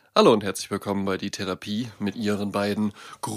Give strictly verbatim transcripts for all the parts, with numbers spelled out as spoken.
Hallo und herzlich willkommen bei Die Therapie mit ihren beiden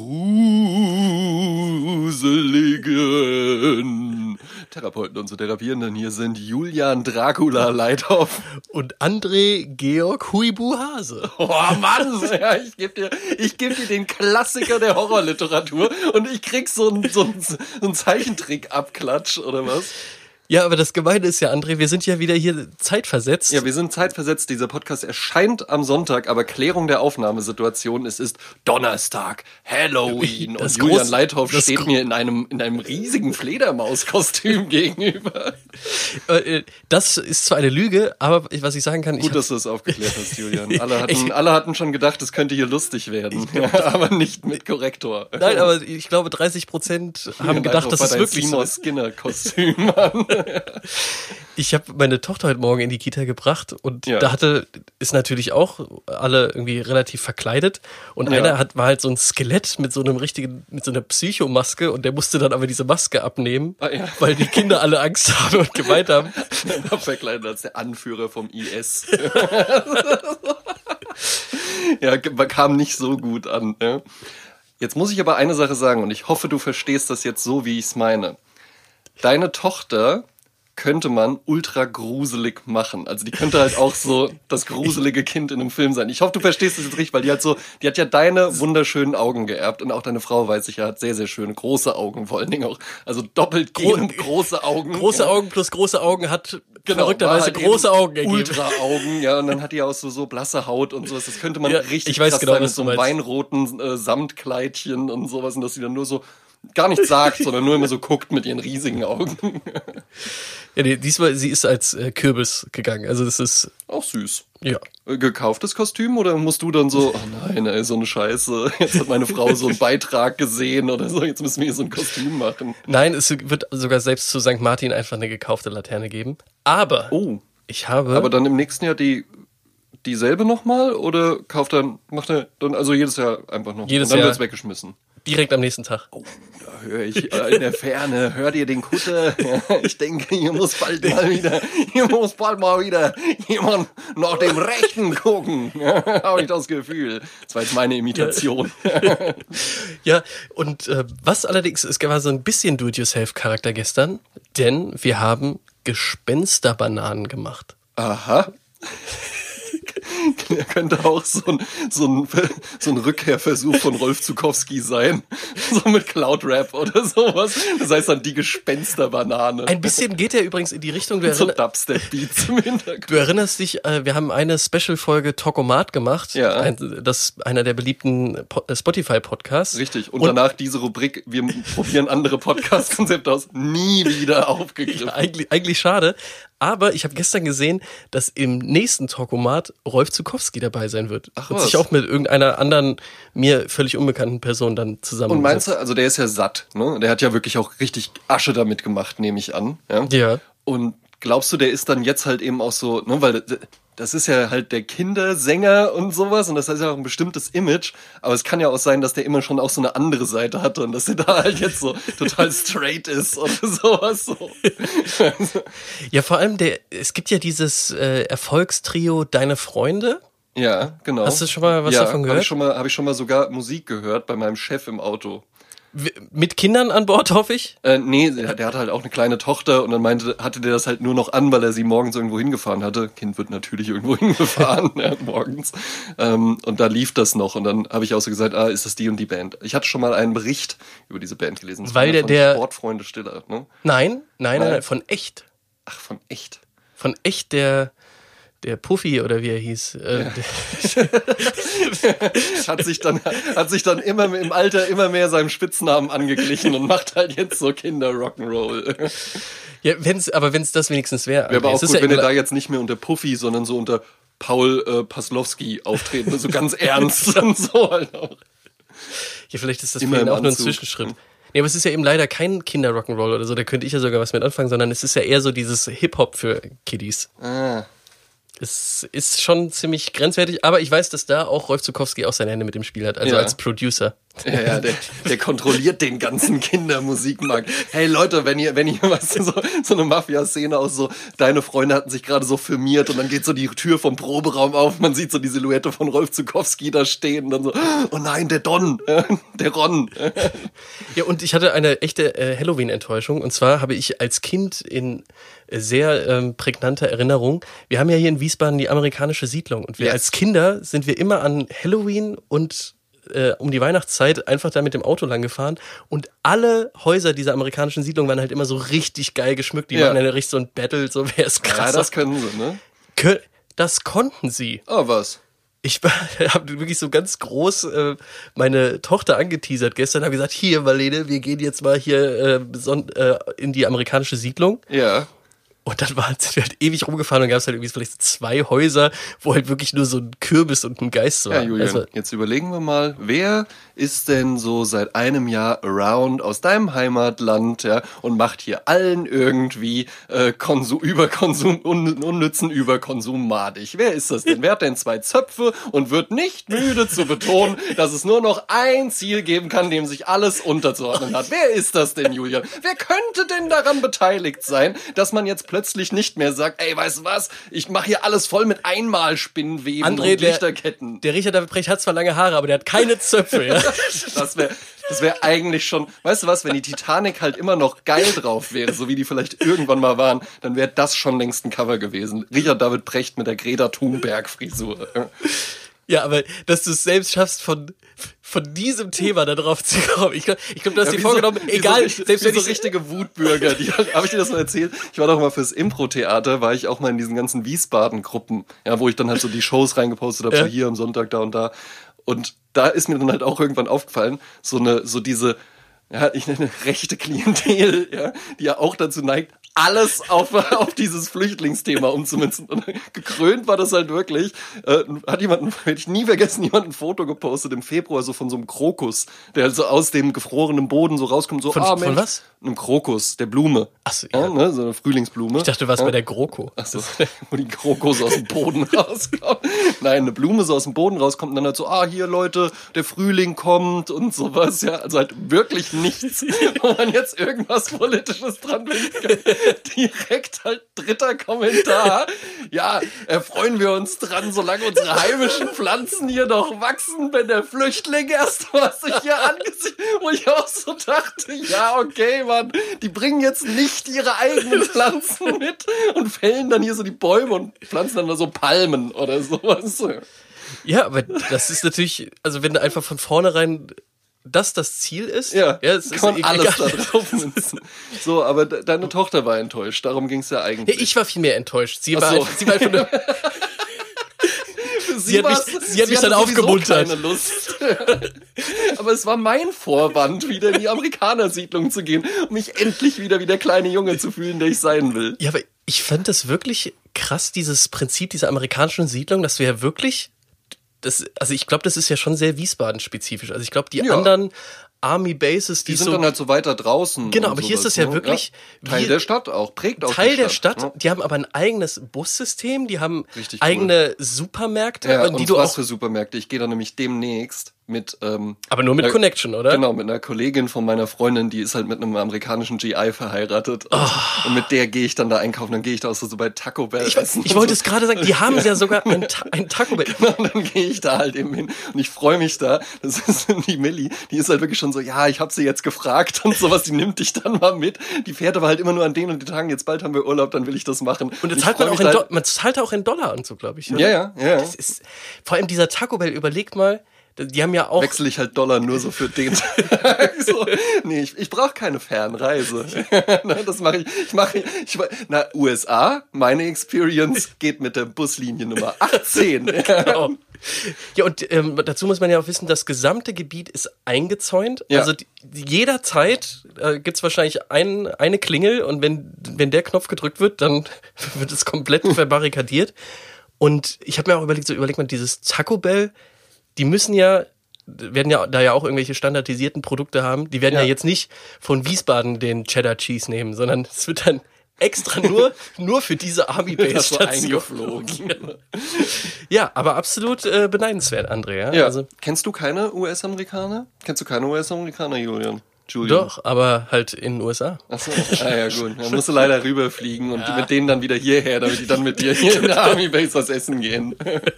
gruseligen Therapeuten und so Therapierenden. Hier sind Julian Dracula Leithoff und André Georg Huibu Hase. Oh Mann, ja, ich gebe dir, ich geb dir den Klassiker der Horrorliteratur und ich krieg so einen so ein, so ein Zeichentrick-Abklatsch oder was? Ja, aber das Gemeine ist ja, André, wir sind ja wieder hier zeitversetzt. Ja, wir sind zeitversetzt. Dieser Podcast erscheint am Sonntag, aber Klärung der Aufnahmesituation, es ist Donnerstag, Halloween das und Julian groß, Leithoff steht mir in einem, in einem riesigen Fledermauskostüm gegenüber. Das ist zwar eine Lüge, aber was ich sagen kann... Gut, ich dass du es aufgeklärt hast, Julian. Alle hatten, alle hatten schon gedacht, es könnte hier lustig werden, aber nicht mit Korrektor. Nein, aber ich glaube, dreißig Prozent haben ja, gedacht, dass es wirklich so ist. Skinner-Kostüm an. Ich habe meine Tochter heute Morgen in die Kita gebracht und ja. da hatte ist natürlich auch alle irgendwie relativ verkleidet und ja. einer hat war halt so ein Skelett mit so einem richtigen mit so einer Psychomaske und der musste dann aber diese Maske abnehmen, ah, ja. weil die Kinder alle Angst haben und geweint haben. Er war verkleidet als der Anführer vom I S. Ja, kam nicht so gut an. Ne? Jetzt muss ich aber eine Sache sagen und ich hoffe, du verstehst das jetzt so, wie ich es meine. Deine Tochter könnte man ultra gruselig machen. Also die könnte halt auch so das gruselige Kind in einem Film sein. Ich hoffe, du verstehst das jetzt richtig, weil die hat so, die hat ja deine wunderschönen Augen geerbt und auch deine Frau, weiß ich ja, hat sehr, sehr schöne große Augen vor allen Dingen auch. Also doppelt Gro- große Augen. Große ja. Augen plus große Augen hat genau, verrückterweise halt große Augen ergeben. Ultra Augen, ja, und dann hat die auch so, so blasse Haut und sowas. Das könnte man ja, richtig ich weiß krass genau, sein mit so einem meinst. weinroten äh, Samtkleidchen und sowas und dass sie dann nur so gar nichts sagt, sondern nur immer so guckt mit ihren riesigen Augen. Ja, nee, diesmal, sie ist als äh, Kürbis gegangen, also das ist... Auch süß. Ja. Gekauftes Kostüm oder musst du dann so, oh nein, ey, so eine Scheiße, jetzt hat meine Frau so einen Beitrag gesehen oder so, jetzt müssen wir hier so ein Kostüm machen. Nein, es wird sogar selbst zu Sankt Martin einfach eine gekaufte Laterne geben, aber oh. ich habe... Aber dann im nächsten Jahr die... dieselbe nochmal oder kauft dann, macht er dann also jedes Jahr einfach noch jedes und dann Jahr wird's weggeschmissen? Direkt am nächsten Tag. Oh, da höre ich äh, in der Ferne, hört ihr den Kutter? Ja, ich denke, hier muss bald mal wieder, hier muss bald mal wieder jemand nach dem Rechten gucken. Ja, habe ich das Gefühl. Das war jetzt meine Imitation. Ja, ja und äh, was allerdings, es war so ein bisschen Do-it-yourself-Charakter gestern, denn wir haben Gespensterbananen gemacht. Aha. Der könnte auch so ein, so ein, so ein Rückkehrversuch von Rolf Zukowski sein. So mit Cloud-Rap oder sowas. Das heißt dann die Gespensterbanane. Ein bisschen geht er übrigens in die Richtung. Du, so erinner- Dubstep-Beats im Hintergrund. du erinnerst dich, äh, wir haben eine Special-Folge Tokomat gemacht. Ja. Ein, das ist einer der beliebten po- Spotify-Podcasts. Richtig. Und, Und danach diese Rubrik, wir probieren andere Podcast-Konzepte aus, nie wieder aufgegriffen. Ja, eigentlich, eigentlich schade. Aber ich habe gestern gesehen, dass im nächsten Talkomat Rolf Zukowski dabei sein wird. Ach, und was? sich auch mit irgendeiner anderen, mir völlig unbekannten Person dann zusammen. Und meinst du, also der ist ja satt, ne? Der hat ja wirklich auch richtig Asche damit gemacht, nehme ich an. Ja. Ja. Und glaubst du, der ist dann jetzt halt eben auch so, ne, weil das ist ja halt der Kindersänger und sowas und das heißt ja auch ein bestimmtes Image, aber es kann ja auch sein, dass der immer schon auch so eine andere Seite hatte und dass der da halt jetzt so total straight ist oder sowas so. Ja, vor allem der, es gibt ja dieses äh, Erfolgstrio Deine Freunde. Ja, genau. Hast du schon mal was ja, davon gehört? Habe ich schon mal, habe ich schon mal sogar Musik gehört bei meinem Chef im Auto. W- mit Kindern an Bord, hoffe ich? Äh, nee, der, der hatte halt auch eine kleine Tochter und dann meinte, hatte der das halt nur noch an, weil er sie morgens irgendwo hingefahren hatte. Kind wird natürlich irgendwo hingefahren, ja, morgens. Ähm, und da lief das noch und dann habe ich auch so gesagt, ah, ist das die und die Band? Ich hatte schon mal einen Bericht über diese Band gelesen. Das Weil war der, von der Sportfreunde Stiller, ne? Nein, nein, Nein. nein, von echt. Ach, von echt. Von echt der der Puffy oder wie er hieß. Äh, Ja. hat sich dann hat sich dann immer im Alter immer mehr seinem Spitznamen angeglichen und macht halt jetzt so Kinder Rock'n'Roll. Ja, wenn's, aber wenn es das wenigstens wäre. Wäre aber auch Es ist gut, ja wenn er immer- da jetzt nicht mehr unter Puffy, sondern so unter Paul äh, Paslowski auftreten, so ganz ernst und so halt auch. Ja, vielleicht ist das Immer für ihn im auch nur ein Anzug. Zwischenschritt. Nee, aber es ist ja eben leider kein Kinder-Rock'n'Roll oder so, da könnte ich ja sogar was mit anfangen, sondern es ist ja eher so dieses Hip-Hop für Kiddies. Ah. Es ist schon ziemlich grenzwertig, aber ich weiß, dass da auch Rolf Zukowski auch seine Hände mit dem Spiel hat, also Ja. als Producer. Ja, ja, der, der kontrolliert den ganzen Kindermusikmarkt. Hey Leute, wenn ihr, wenn ihr was, so, so eine Mafia-Szene aus so, deine Freunde hatten sich gerade so firmiert und dann geht so die Tür vom Proberaum auf, man sieht so die Silhouette von Rolf Zukowski da stehen und dann so, oh nein, der Don, der Ron. Ja, und ich hatte eine echte äh, Halloween-Enttäuschung, und zwar habe ich als Kind in sehr ähm, prägnanter Erinnerung, wir haben ja hier in Wiesbaden die amerikanische Siedlung, und wir yes. als Kinder sind wir immer an Halloween und Äh, um die Weihnachtszeit einfach da mit dem Auto lang gefahren, und alle Häuser dieser amerikanischen Siedlung waren halt immer so richtig geil geschmückt. Die ja. machen ja richtig so ein Battle, so wer ist krasser. Ja, das können sie, ne? Kön- das konnten sie. Oh, was? Ich habe wirklich so ganz groß äh, meine Tochter angeteasert gestern, habe gesagt, hier Marlene, wir gehen jetzt mal hier äh, son- äh, in die amerikanische Siedlung. Ja. Und dann waren sie halt ewig rumgefahren und gab es halt irgendwie vielleicht so zwei Häuser, wo halt wirklich nur so ein Kürbis und ein Geist war. Ja, Julian, also, jetzt überlegen wir mal, wer ist denn so seit einem Jahr around aus deinem Heimatland, ja, und macht hier allen irgendwie äh, Konsum, Überkonsum, un, unnützen Überkonsum madig? Wer ist das denn? Wer hat denn zwei Zöpfe und wird nicht müde zu betonen, dass es nur noch ein Ziel geben kann, dem sich alles unterzuordnen hat? Wer ist das denn, Julian? Wer könnte denn daran beteiligt sein, dass man jetzt plötzlich nicht mehr sagt, ey, weißt du was, ich mache hier alles voll mit Einmalspinnweben André, und Lichterketten. Der, der Richard David Precht hat zwar lange Haare, aber der hat keine Zöpfe. Ja? Das wäre das wär eigentlich schon, weißt du was, wenn die Titanic halt immer noch geil drauf wäre, so wie die vielleicht irgendwann mal waren, dann wäre das schon längst ein Cover gewesen. Richard David Precht mit der Greta Thunberg-Frisur. Ja, aber dass du es selbst schaffst, von, von diesem Thema da drauf zu kommen. Ich glaube, ich glaub, du hast ja, dir vorgenommen, so, egal, so, selbst wie wenn so ich richtige Wutbürger, die, habe ich dir das mal erzählt? Ich war doch mal fürs Impro-Theater, war ich auch mal in diesen ganzen Wiesbaden-Gruppen, ja, wo ich dann halt so die Shows reingepostet habe, ja. so hier am Sonntag, da und da. Und da ist mir dann halt auch irgendwann aufgefallen, so eine, so diese, ja, ich nenne rechte Klientel, ja, die ja auch dazu neigt, alles auf, auf dieses Flüchtlingsthema umzumünzen. Und gekrönt war das halt wirklich. Äh, hat jemand, hätte ich nie vergessen, jemand ein Foto gepostet im Februar, so von so einem Krokus, der so aus dem gefrorenen Boden so rauskommt. So, von, ah, Mensch, von was? Einem Krokus, der Blume. Ach so, ja. Ja, ne, so eine Frühlingsblume. Ich dachte, du warst ja. bei der GroKo. Ach so, wo die Krokus aus dem Boden rauskommt. Nein, eine Blume so aus dem Boden rauskommt und dann halt so, ah, hier Leute, der Frühling kommt und sowas. Ja, also halt wirklich nichts, wo man jetzt irgendwas Politisches dran finden kann. Direkt halt dritter Kommentar. Ja, erfreuen wir uns dran, solange unsere heimischen Pflanzen hier noch wachsen, wenn der Flüchtling erst was sich hier angesehen, wo ich auch so dachte, ja, okay, Mann, die bringen jetzt nicht ihre eigenen Pflanzen mit und fällen dann hier so die Bäume und pflanzen dann da so Palmen oder sowas. Ja, aber das ist natürlich, also wenn du einfach von vornherein das das Ziel ist, ja, ja es kann ist man alles egal. da drauf münzen. So, aber de- deine Tochter war enttäuscht, darum ging es ja eigentlich. Ja, ich war viel mehr enttäuscht. Sie Ach war, so. einfach, sie war einfach nur... Sie, sie hat mich, sie hat mich dann aufgemuntert. Keine Lust. Aber es war mein Vorwand, wieder in die Amerikanersiedlung zu gehen, um mich endlich wieder wie der kleine Junge zu fühlen, der ich sein will. Ja, aber ich fand das wirklich krass, dieses Prinzip dieser amerikanischen Siedlung, dass du ja wirklich... Das, also ich glaube, das ist ja schon sehr Wiesbaden-spezifisch. Also ich glaube, die ja. anderen Army Bases, die, die sind so, dann halt so weiter draußen. Genau, aber hier ist das ja ne? wirklich ja. Teil wie, der Stadt auch, prägt auch Teil die der Stadt. Stadt. Ja. Die haben aber ein eigenes Bussystem, die haben Richtig eigene cool. Supermärkte, ja, die und du was auch für Supermärkte. Ich gehe da nämlich demnächst mit ähm, aber nur mit einer, Connection, oder? Genau, mit einer Kollegin von meiner Freundin, die ist halt mit einem amerikanischen G I verheiratet. Und, oh. und mit der gehe ich dann da einkaufen. Dann gehe ich da auch so, so bei Taco Bell Ich, essen. ich wollte so. es gerade sagen, die haben ja sogar ein, Ta- ein Taco Bell. Genau, und dann gehe ich da halt eben hin. Und ich freue mich da. Das ist die Millie, die ist halt wirklich schon so, ja, ich habe sie jetzt gefragt und sowas, die nimmt dich dann mal mit. Die fährt aber halt immer nur an den und den Tagen, jetzt bald haben wir Urlaub, dann will ich das machen. Und dann zahlt man auch in Do- man zahlt auch in Dollar und so, glaube ich. Oder? Ja, ja, ja. Das ist, vor allem dieser Taco Bell, überleg mal, die haben ja auch... Wechsle ich halt Dollar nur so für den so, nee, ich, ich brauche keine Fernreise. Das mache ich. Ich mache, ich, na, U S A, meine Experience geht mit der Buslinie Nummer achtzehn. Genau. Ja, und ähm, dazu muss man ja auch wissen, das gesamte Gebiet ist eingezäunt. Ja. Also die, jederzeit äh, gibt's wahrscheinlich ein, eine Klingel und wenn, wenn der Knopf gedrückt wird, dann wird es komplett verbarrikadiert. Und ich habe mir auch überlegt, so überlegt man, dieses Taco Bell, die müssen ja, werden ja da ja auch irgendwelche standardisierten Produkte haben. Die werden ja, ja jetzt nicht von Wiesbaden den Cheddar Cheese nehmen, sondern es wird dann extra nur, nur für diese Army-Base-Station eingeflogen. Ja, aber absolut äh, beneidenswert, André. Ja? Ja. Also, kennst du keine U S-Amerikaner? Kennst du keine U S-Amerikaner, Julian? Julian? Doch, aber halt in den U S A. Achso, ah ja gut. Dann musst du leider rüberfliegen und ja. mit denen dann wieder hierher, damit die dann mit dir hier in der Army Base was essen gehen.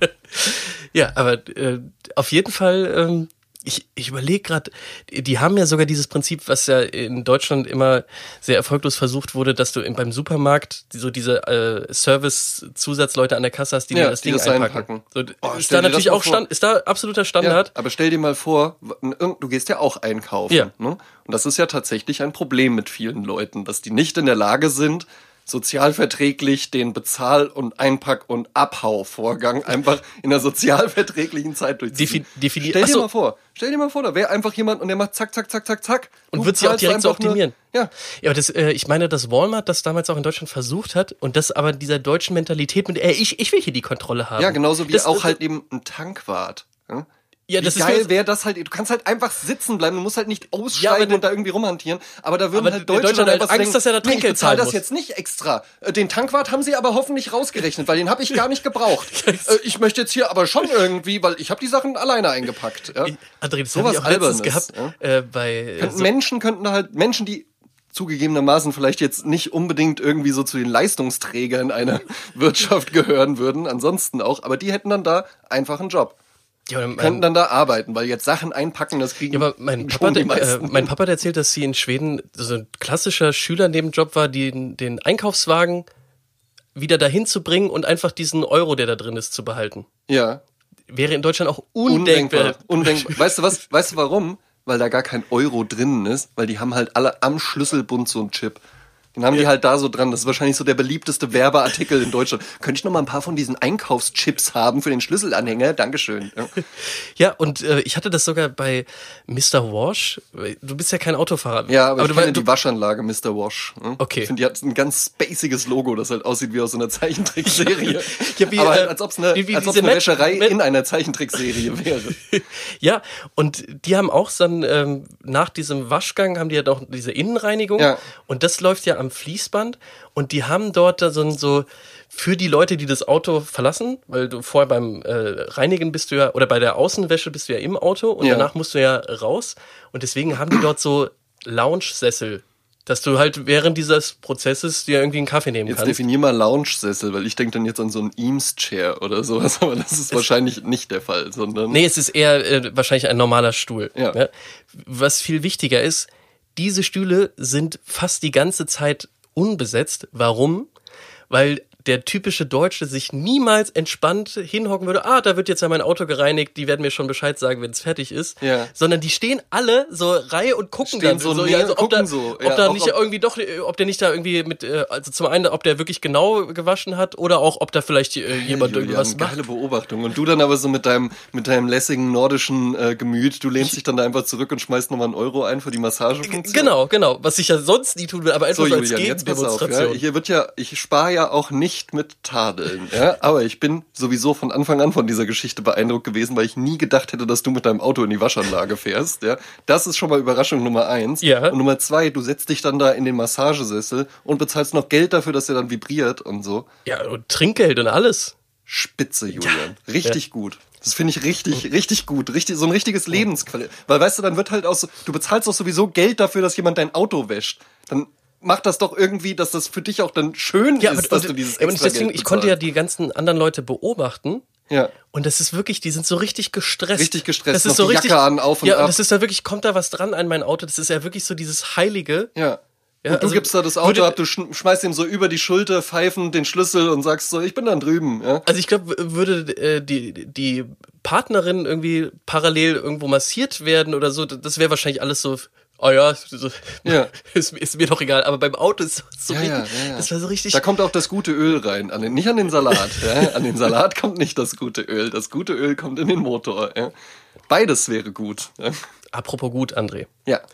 Ja, aber äh, auf jeden Fall, ähm, ich, ich überlege gerade, die haben ja sogar dieses Prinzip, was ja in Deutschland immer sehr erfolglos versucht wurde, dass du in, beim Supermarkt so diese äh, Service-Zusatzleute an der Kasse hast, die ja, dir das Ding das einpacken. So, oh, ist da natürlich auch Stand, ist da absoluter Standard. Ja, aber stell dir mal vor, du gehst ja auch einkaufen. Ja. Ne? Und das ist ja tatsächlich ein Problem mit vielen Leuten, dass die nicht in der Lage sind, sozialverträglich den Bezahl- und Einpack- und Abhauvorgang einfach in einer sozialverträglichen Zeit durchziehen. Defi- defini- stell dir Achso. mal vor, stell dir mal vor, da wäre einfach jemand und der macht zack, zack, zack, zack, zack. Und wird sie auch direkt so optimieren. Eine, ja. Ja, aber das, äh, ich meine, dass Walmart das damals auch in Deutschland versucht hat und das aber dieser deutschen Mentalität mit, ey, ich, ich will hier die Kontrolle haben. Ja, genauso wie das, auch das, halt eben ein Tankwart. Ja? Ja, Wie das geil ist wäre das halt, du kannst halt einfach sitzen bleiben, du musst halt nicht aussteigen ja, und da irgendwie rumhantieren, aber da würden aber halt Deutsche Deutschland halt Angst, denken, dass er da Trinkgeld nee, ich bezahle das muss. jetzt nicht extra. Den Tankwart haben sie aber hoffentlich rausgerechnet, weil den habe ich gar nicht gebraucht. Ich möchte jetzt hier aber schon irgendwie, weil ich habe die Sachen alleine eingepackt. Ja. André, das habe ich auch letztens gehabt. Ja? Äh, bei könnten, so Menschen könnten da halt, Menschen, die zugegebenermaßen vielleicht jetzt nicht unbedingt irgendwie so zu den Leistungsträgern einer Wirtschaft gehören würden, ansonsten auch, aber die hätten dann da einfach einen Job. Ja, mein, könnten dann da arbeiten, weil jetzt Sachen einpacken, das kriegen ja, aber mein Papa, schon die äh, mein Papa hat erzählt, dass sie in Schweden so ein klassischer Schülernebenjob war, den, den Einkaufswagen wieder dahin zu bringen und einfach diesen Euro, der da drin ist, zu behalten. Ja. Wäre in Deutschland auch undenkbar. Undenkbar. undenkbar. Weißt du was? Weißt du warum? Weil da gar kein Euro drin ist, weil die haben halt alle am Schlüsselbund so einen Chip. Den haben ja. die halt da so dran. Das ist wahrscheinlich so der beliebteste Werbeartikel in Deutschland. Könnte ich noch mal ein paar von diesen Einkaufschips haben für den Schlüsselanhänger? Dankeschön. Ja, ja und äh, ich hatte das sogar bei Mister Wash. Du bist ja kein Autofahrer. Ja, aber, aber ich du, kenne du, die Waschanlage Mister Wash. Hm? Okay. Ich finde, die hat ein ganz spaciges Logo, das halt aussieht wie aus so einer Zeichentrickserie. ja, wie, aber halt, äh, als ob es eine, wie, wie als ob's eine Wäscherei in einer Zeichentrickserie wäre. Ja, und die haben auch dann ähm, nach diesem Waschgang haben die ja doch diese Innenreinigung. Ja. Und das läuft ja am Fließband. Und die haben dort da so, so für die Leute, die das Auto verlassen, weil du vorher beim äh, Reinigen bist du ja, oder bei der Außenwäsche bist du ja im Auto und ja. danach musst du ja raus. Und deswegen haben die dort so Lounge-Sessel, dass du halt während dieses Prozesses dir irgendwie einen Kaffee nehmen jetzt kannst. Jetzt definier mal Lounge-Sessel, weil ich denke dann jetzt an so einen Eames-Chair oder sowas, aber das ist es wahrscheinlich nicht der Fall, sondern... Nee, es ist eher äh, wahrscheinlich ein normaler Stuhl. Ja. Ja. Was viel wichtiger ist, diese Stühle sind fast die ganze Zeit unbesetzt. Warum? Weil der typische Deutsche sich niemals entspannt hinhocken würde, ah, da wird jetzt ja mein Auto gereinigt, die werden mir schon Bescheid sagen, wenn es fertig ist. Ja. Sondern die stehen alle so Reihe und gucken stehen dann so, so, ja, also, ob gucken da, so. ob Ja, da auch, nicht ob irgendwie doch, ob der nicht da irgendwie mit, also zum einen, ob der wirklich genau gewaschen hat oder auch, ob da vielleicht äh, jemand Julian, irgendwas macht. Geile Beobachtung. Und du dann aber so mit deinem, mit deinem lässigen nordischen äh, Gemüt, du lehnst dich dann da einfach zurück und schmeißt nochmal einen Euro ein für die Massagefunktion. Genau, genau. Was ich ja sonst nie tun will, aber einfach so, so als Julian, jetzt pass auf, Gegendemonstration. ja? Hier wird ja, ich spare ja auch nicht mit Tadeln, ja, aber ich bin sowieso von Anfang an von dieser Geschichte beeindruckt gewesen, weil ich nie gedacht hätte, dass du mit deinem Auto in die Waschanlage fährst, ja. Das ist schon mal Überraschung Nummer eins. Ja. Und Nummer zwei, du setzt dich dann da in den Massagesessel und bezahlst noch Geld dafür, dass der dann vibriert und so. Ja, und Trinkgeld und alles. Spitze, Julian. Ja. Richtig ja. gut. Das finde ich richtig, richtig gut. Richtig, so ein richtiges Lebensqualität. Weil, weißt du, dann wird halt auch so, du bezahlst doch sowieso Geld dafür, dass jemand dein Auto wäscht. Dann macht das doch irgendwie, dass das für dich auch dann schön ja, ist, aber, dass und, du dieses extra extra deswegen, Geld ich konnte ja bezahlst. die ganzen anderen Leute beobachten. Ja. Und das ist wirklich, die sind so richtig gestresst. Richtig gestresst. Das ist noch so die richtig, Jacke an, auf und ja, ab. und das ist da wirklich, kommt da was dran an mein Auto? Das ist ja wirklich so dieses Heilige. Ja. Ja, und du also, gibst da das Auto würde, ab, du schmeißt ihm so über die Schulter pfeifend den Schlüssel und sagst so, ich bin dann drüben. Ja? Also ich glaube, würde äh, die die Partnerin irgendwie parallel irgendwo massiert werden oder so, das wäre wahrscheinlich alles so, oh ja, so, ja. ist, ist mir doch egal. Aber beim Auto ist so ja, richtig, ja, ja, ja. das war so richtig. Da kommt auch das gute Öl rein, an den, nicht an den Salat. ja? An den Salat kommt nicht das gute Öl, das gute Öl kommt in den Motor. Ja? Beides wäre gut. Ja? Apropos gut, André. Ja.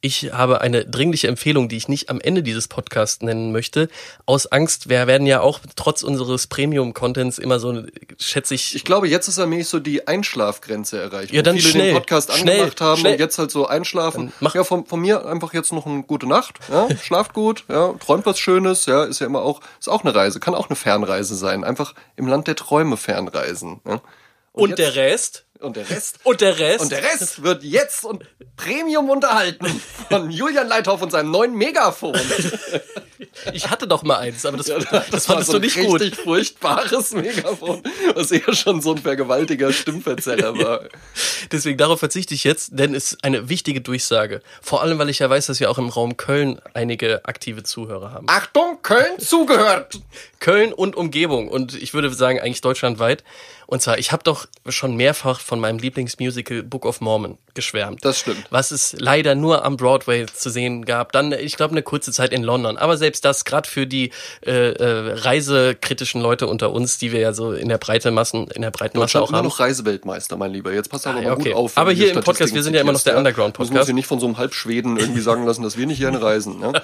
Ich habe eine dringliche Empfehlung, die ich nicht am Ende dieses Podcasts nennen möchte. Aus Angst, wir werden ja auch trotz unseres Premium-Contents immer so, schätze ich... Ich glaube, jetzt ist allmählich so die Einschlafgrenze erreicht. Ja, dann viele schnell, den Podcast schnell, angemacht haben schnell. und jetzt halt so einschlafen. Ja, von, von mir einfach jetzt noch eine gute Nacht. Ja, schlaft gut, ja, träumt was Schönes. Ja, ist ja immer auch, ist auch eine Reise, kann auch eine Fernreise sein. Einfach im Land der Träume fernreisen. Ja. Und, und jetzt, der Rest? Und der Rest? Und der Rest? Und der Rest wird jetzt und Premium unterhalten von Julian Leithoff und seinem neuen Megafon. Ich hatte doch mal eins, aber das, ja, das, das fandest war so du nicht ein gut. Richtig furchtbares Megafon, was eher schon so ein vergewaltiger Stimmverzerrer war. Deswegen darauf verzichte ich jetzt, denn es ist eine wichtige Durchsage. Vor allem, weil ich ja weiß, dass wir auch im Raum Köln einige aktive Zuhörer haben. Achtung, Köln zugehört! Köln und Umgebung und ich würde sagen eigentlich deutschlandweit. Und zwar, ich habe doch schon mehrfach von meinem Lieblingsmusical Book of Mormon geschwärmt. Das stimmt. Was es leider nur am Broadway zu sehen gab. Dann, ich glaube, eine kurze Zeit in London. Aber selbst das, gerade für die äh, äh, reisekritischen Leute unter uns, die wir ja so in der breiten Massen, in der breiten Masse auch immer haben. noch Reiseweltmeister, mein Lieber. Jetzt passt aber ah, mal ja, okay. gut auf. Aber hier im Podcast, wir sind ja immer noch der Underground-Podcast. Wir müssen uns hier nicht von so einem Halbschweden irgendwie sagen lassen, dass wir nicht gerne reisen. Ne?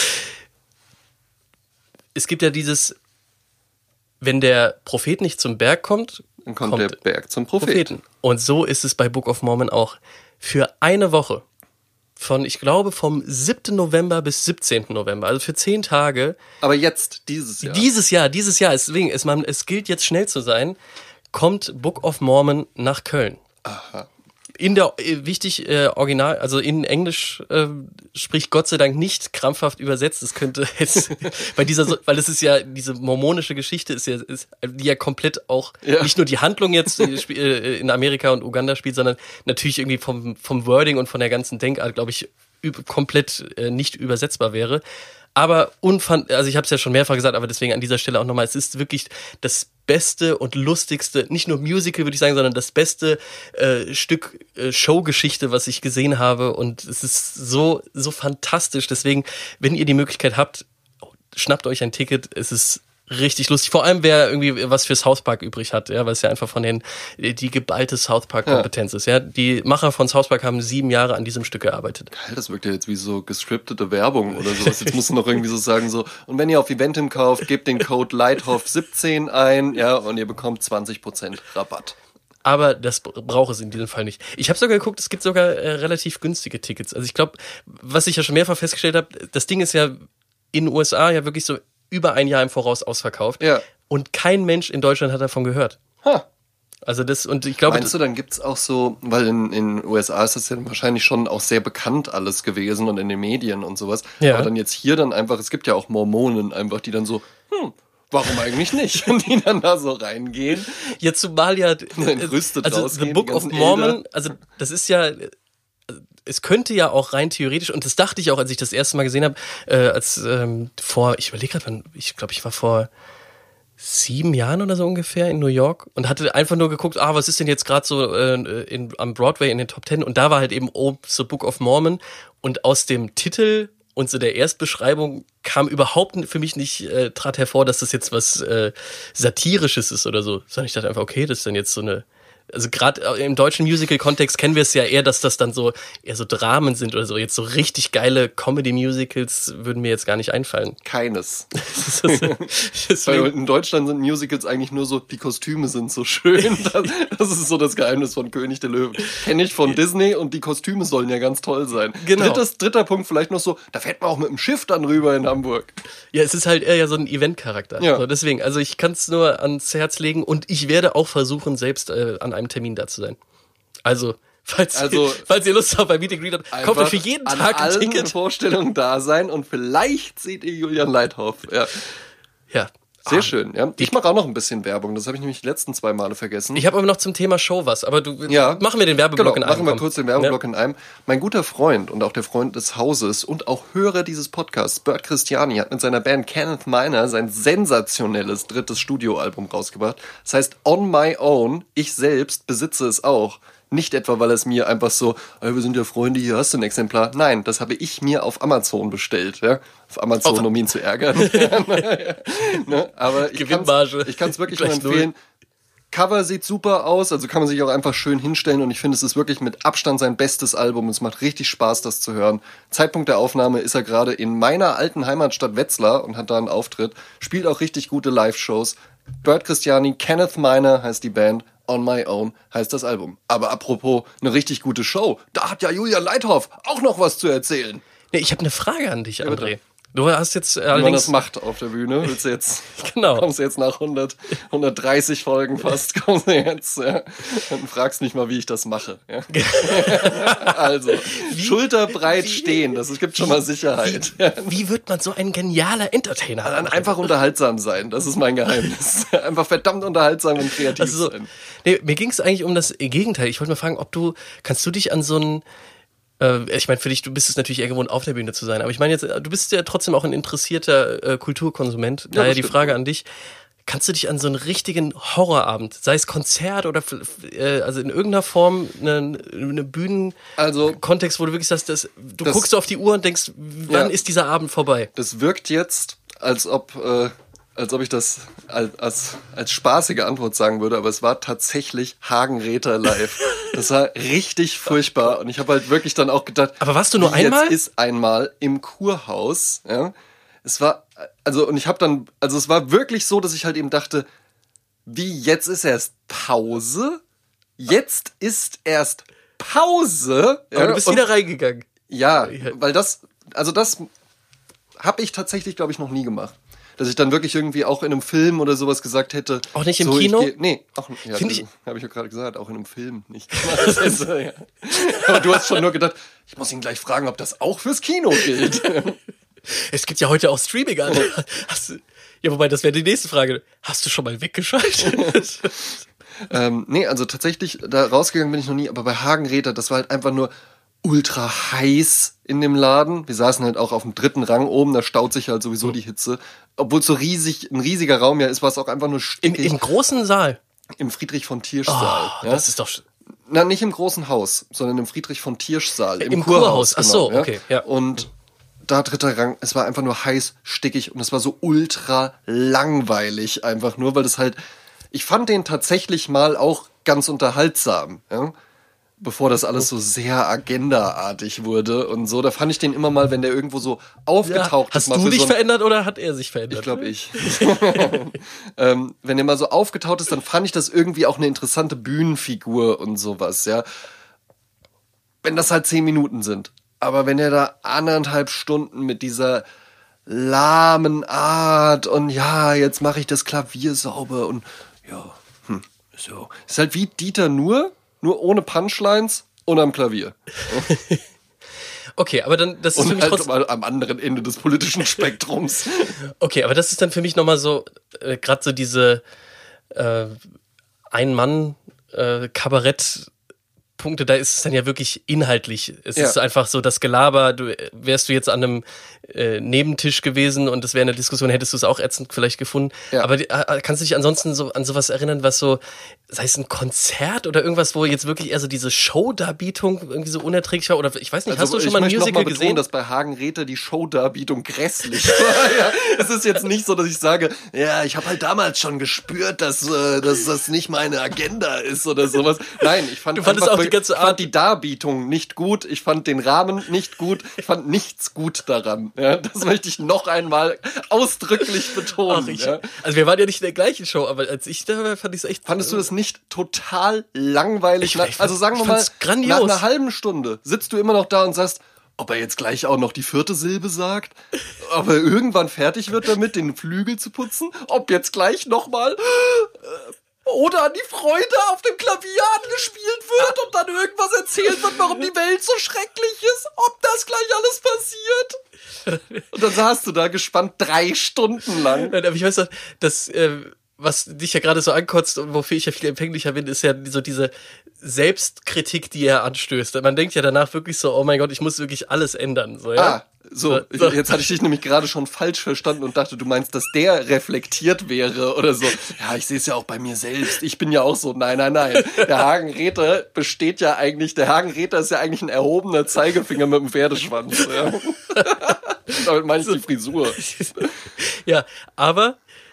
Es gibt ja dieses, wenn der Prophet nicht zum Berg kommt, dann kommt, kommt der Berg zum Propheten. Propheten. Und so ist es bei Book of Mormon auch. Für eine Woche, von, ich glaube, vom siebten November bis siebzehnten November, also für zehn Tage. Aber jetzt, dieses Jahr. Dieses Jahr, dieses Jahr, deswegen ist man, es gilt jetzt schnell zu sein, kommt Book of Mormon nach Köln. Aha. In der, wichtig, äh, Original, also in Englisch äh, spricht Gott sei Dank nicht krampfhaft übersetzt. Das könnte jetzt, bei dieser, weil es ist ja, diese mormonische Geschichte ist ja, ist, die ja komplett auch, ja. nicht nur die Handlung jetzt äh, in Amerika und Uganda spielt, sondern natürlich irgendwie vom, vom Wording und von der ganzen Denkart, glaube ich, üb, komplett äh, nicht übersetzbar wäre. Aber unfand, also ich habe es ja schon mehrfach gesagt, aber deswegen an dieser Stelle auch nochmal, es ist wirklich das beste und lustigste, nicht nur Musical, würde ich sagen, sondern das beste äh, Stück äh, Showgeschichte, was ich gesehen habe. Und es ist so, so fantastisch. Deswegen, wenn ihr die Möglichkeit habt, schnappt euch ein Ticket. Es ist richtig lustig. Vor allem, wer irgendwie was für South Park übrig hat, ja, weil es ja einfach von den, die geballte South Park-Kompetenz ja. ist, ja. Die Macher von South Park haben sieben Jahre an diesem Stück gearbeitet. Geil, das wirkt ja jetzt wie so gescriptete Werbung oder sowas. Jetzt musst du noch irgendwie so sagen, so, und wenn ihr auf Eventim kauft, gebt den Code Leithoff siebzehn ein, ja, und ihr bekommt zwanzig Prozent Rabatt. Aber das braucht es in diesem Fall nicht. Ich habe sogar geguckt, es gibt sogar äh, relativ günstige Tickets. Also ich glaube, was ich ja schon mehrfach festgestellt habe, das Ding ist ja in den U S A ja wirklich so über ein Jahr im Voraus ausverkauft. Ja. Und kein Mensch in Deutschland hat davon gehört. Ha. Also das, und ich glaube. Meinst du, dann gibt's auch so, weil in in U S A ist das ja wahrscheinlich schon auch sehr bekannt alles gewesen und in den Medien und sowas. Ja. Aber dann jetzt hier dann einfach, es gibt ja auch Mormonen einfach, die dann so, hm, warum eigentlich nicht? Und die dann da so reingehen. Jetzt zumal ja, entrüstet also rausgehen, The Book of Mormon, also das ist ja, es könnte ja auch rein theoretisch, und das dachte ich auch, als ich das erste Mal gesehen habe, äh, als ähm, vor, ich überlege gerade, ich glaube, ich war vor sieben Jahren oder so ungefähr in New York und hatte einfach nur geguckt, ah, was ist denn jetzt gerade so äh, in, am Broadway in den Top Ten, und da war halt eben oh, The Book of Mormon, und aus dem Titel und so der Erstbeschreibung kam überhaupt für mich nicht, äh, trat hervor, dass das jetzt was äh, Satirisches ist oder so, sondern ich dachte einfach, okay, das ist dann jetzt so eine, also gerade im deutschen Musical-Kontext kennen wir es ja eher, dass das dann so eher so Dramen sind oder so. Jetzt so richtig geile Comedy-Musicals würden mir jetzt gar nicht einfallen. Keines. Weil in Deutschland sind Musicals eigentlich nur so, die Kostüme sind so schön. Das, das ist so das Geheimnis von König der Löwen. Kenne ich von Disney, und die Kostüme sollen ja ganz toll sein. Genau. Drittes, dritter Punkt vielleicht noch so, da fährt man auch mit dem Schiff dann rüber in Hamburg. Ja, es ist halt eher ja so ein Event-Charakter. Ja. So, deswegen, also ich kann es nur ans Herz legen, und ich werde auch versuchen, selbst äh, an einem Termin da zu sein. Also, falls, also, ihr, falls ihr Lust habt bei Meet and Greet habt, kauft euch für jeden Tag ein Ticket. An allen Vorstellungen da sein, und vielleicht seht ihr Julian Leithoff. Ja. Ja. Sehr ah, schön, ja. Ich mache auch noch ein bisschen Werbung, das habe ich nämlich die letzten zwei Male vergessen. Ich habe aber noch zum Thema Show was, aber du, ja, machen wir den Werbeblock genau, in einem. Machen wir kurz den Werbeblock ja. in einem. Mein guter Freund und auch der Freund des Hauses und auch Hörer dieses Podcasts, Bert Christiani, hat mit seiner Band Kenneth Miner sein sensationelles drittes Studioalbum rausgebracht. Das heißt On My Own. Ich selbst besitze es auch. Nicht etwa, weil es mir einfach so, hey, wir sind ja Freunde, hier hast du ein Exemplar. Nein, das habe ich mir auf Amazon bestellt. Ja? Auf Amazon, um ihn zu ärgern. Ne? Aber ich kann es wirklich nur empfehlen. Cover sieht super aus, also kann man sich auch einfach schön hinstellen und ich finde, es ist wirklich mit Abstand sein bestes Album. Es macht richtig Spaß, das zu hören. Zeitpunkt der Aufnahme ist er gerade in meiner alten Heimatstadt Wetzlar und hat da einen Auftritt. Spielt auch richtig gute Live-Shows. Bert Christiani, Kenneth Miner heißt die Band. On My Own heißt das Album. Aber apropos eine richtig gute Show, da hat ja Julian Leithoff auch noch was zu erzählen. Nee, ich habe eine Frage an dich, André. Ja, du hast jetzt allerdings... Wie man das macht auf der Bühne. Willst du jetzt, genau. Kommst du jetzt nach hundert, hundertdreißig Folgen fast, kommst du jetzt ja, und fragst mich mal, wie ich das mache. Ja? Also, wie, schulterbreit wie, stehen, das es gibt schon mal Sicherheit. Wie, wie wird man so ein genialer Entertainer? Dann einfach unterhaltsam sein, das ist mein Geheimnis. Einfach verdammt unterhaltsam und kreativ also so, sein. Nee, mir ging es eigentlich um das Gegenteil. Ich wollte mal fragen, ob du, kannst du dich an so ein ich meine, für dich, du bist es natürlich eher gewohnt, auf der Bühne zu sein. Aber ich meine jetzt, du bist ja trotzdem auch ein interessierter äh, Kulturkonsument. Ja, daher die Frage an dich, kannst du dich an so einen richtigen Horrorabend, sei es Konzert oder äh, also in irgendeiner Form eine, eine Bühnenkontext, also, wo du wirklich sagst, dass, du das, guckst auf die Uhr und denkst, wann ja, ist dieser Abend vorbei? Das wirkt jetzt, als ob... Äh als ob ich das als, als, als spaßige Antwort sagen würde, aber es war tatsächlich Hagen-Räther live. Das war richtig furchtbar und ich habe halt wirklich dann auch gedacht, aber warst du nur einmal? Jetzt ist einmal im Kurhaus, ja. Es war, also und ich habe dann, also es war wirklich so, dass ich halt eben dachte, wie, jetzt ist erst Pause? Jetzt ist erst Pause? Aber ja, du bist und, wieder reingegangen. Ja, weil das, also das habe ich tatsächlich, glaube ich, noch nie gemacht. Dass ich dann wirklich irgendwie auch in einem Film oder sowas gesagt hätte. Auch nicht im so, Kino? Ich geh, nee, auch ja, Find ich habe ich ja gerade gesagt, auch in einem Film nicht. ist, ja. Aber du hast schon nur gedacht, ich muss ihn gleich fragen, ob das auch fürs Kino gilt. Es gibt ja heute auch Streaming an. Hast du, ja, wobei, das wäre die nächste Frage. Hast du schon mal weggeschaltet? ähm, nee, also tatsächlich, da rausgegangen bin ich noch nie, aber bei Hagen-Räther, das war halt einfach nur ultra heiß in dem Laden. Wir saßen halt auch auf dem dritten Rang oben, da staut sich halt sowieso die Hitze. Obwohl es so riesig, ein riesiger Raum ja ist, war es auch einfach nur stickig. Im, im großen Saal? Im Friedrich-von-Tiersch-Saal. Oh, ja? Das ist doch... Na, nicht im großen Haus, sondern im Friedrich-von-Tiersch-Saal. Im, Im Kurhaus. Kurhaus, ach so, genau, okay. Ja. Und da dritter Rang, es war einfach nur heiß, stickig und es war so ultra langweilig einfach nur, weil das halt... Ich fand den tatsächlich mal auch ganz unterhaltsam, ja? Bevor das alles so sehr agendaartig wurde und so. Da fand ich den immer mal, wenn der irgendwo so aufgetaucht ja, hast ist. Hast du dich so ein, verändert oder hat er sich verändert? Ich glaube ich. ähm, wenn der mal so aufgetaucht ist, dann fand ich das irgendwie auch eine interessante Bühnenfigur und sowas, ja. Wenn das halt zehn Minuten sind. Aber wenn er da anderthalb Stunden mit dieser lahmen Art und ja, jetzt mache ich das Klavier sauber und ja, hm, so. Ist halt wie Dieter Nuhr, nur ohne Punchlines und am Klavier. Okay, aber dann, das ist und für mich halt trotzdem... am anderen Ende des politischen Spektrums. Okay, aber das ist dann für mich nochmal so, äh, gerade so diese äh, Ein-Mann-Kabarett- Punkte, da ist es dann ja wirklich inhaltlich. Es ja. ist einfach so das Gelaber. Du wärst du jetzt an einem äh, Nebentisch gewesen und es wäre eine Diskussion, hättest du es auch ätzend vielleicht gefunden. Ja. Aber äh, kannst du dich ansonsten so an sowas erinnern, was so, sei es ein Konzert oder irgendwas, wo jetzt wirklich eher so diese Showdarbietung irgendwie so unerträglich war? Oder ich weiß nicht, also, hast du schon mal ein Musical noch mal gesehen? betonen, dass bei Hagen-Räther die Showdarbietung grässlich war. Ja, es ist jetzt nicht so, dass ich sage, ja, ich habe halt damals schon gespürt, dass, äh, dass das nicht meine Agenda ist oder sowas. Nein, ich fand du fandest auch die ganze Ich fand die Darbietung nicht gut, ich fand den Rahmen nicht gut, ich fand nichts gut daran. Ja, das möchte ich noch einmal ausdrücklich betonen. Ach, ich, ja. Also wir waren ja nicht in der gleichen Show, aber als ich da war, fand ich es echt... Fandest du das nicht total langweilig? Ich, ich also sagen wir mal, grandios. Nach einer halben Stunde sitzt du immer noch da und sagst, ob er jetzt gleich auch noch die vierte Silbe sagt, ob er irgendwann fertig wird damit, den Flügel zu putzen, ob jetzt gleich nochmal... Äh, oder an die Freude auf dem Klavier angespielt wird und dann irgendwas erzählt wird, warum die Welt so schrecklich ist, ob das gleich alles passiert. Und dann saßt du da gespannt drei Stunden lang. Nein, aber ich weiß doch, dass, äh, was dich ja gerade so ankotzt und wofür ich ja viel empfänglicher bin, ist ja so diese Selbstkritik, die er anstößt. Man denkt ja danach wirklich so, oh mein Gott, ich muss wirklich alles ändern. So, ja? Ah, so, so. Jetzt hatte ich dich nämlich gerade schon falsch verstanden und dachte, du meinst, dass der reflektiert wäre oder so. Ja, ich sehe es ja auch bei mir selbst. Ich bin ja auch so, nein, nein, nein. Der Hagen-Räther besteht ja eigentlich, der Hagen-Räther ist ja eigentlich ein erhobener Zeigefinger mit einem Pferdeschwanz. Ja. Damit meine ich die Frisur. Ja, aber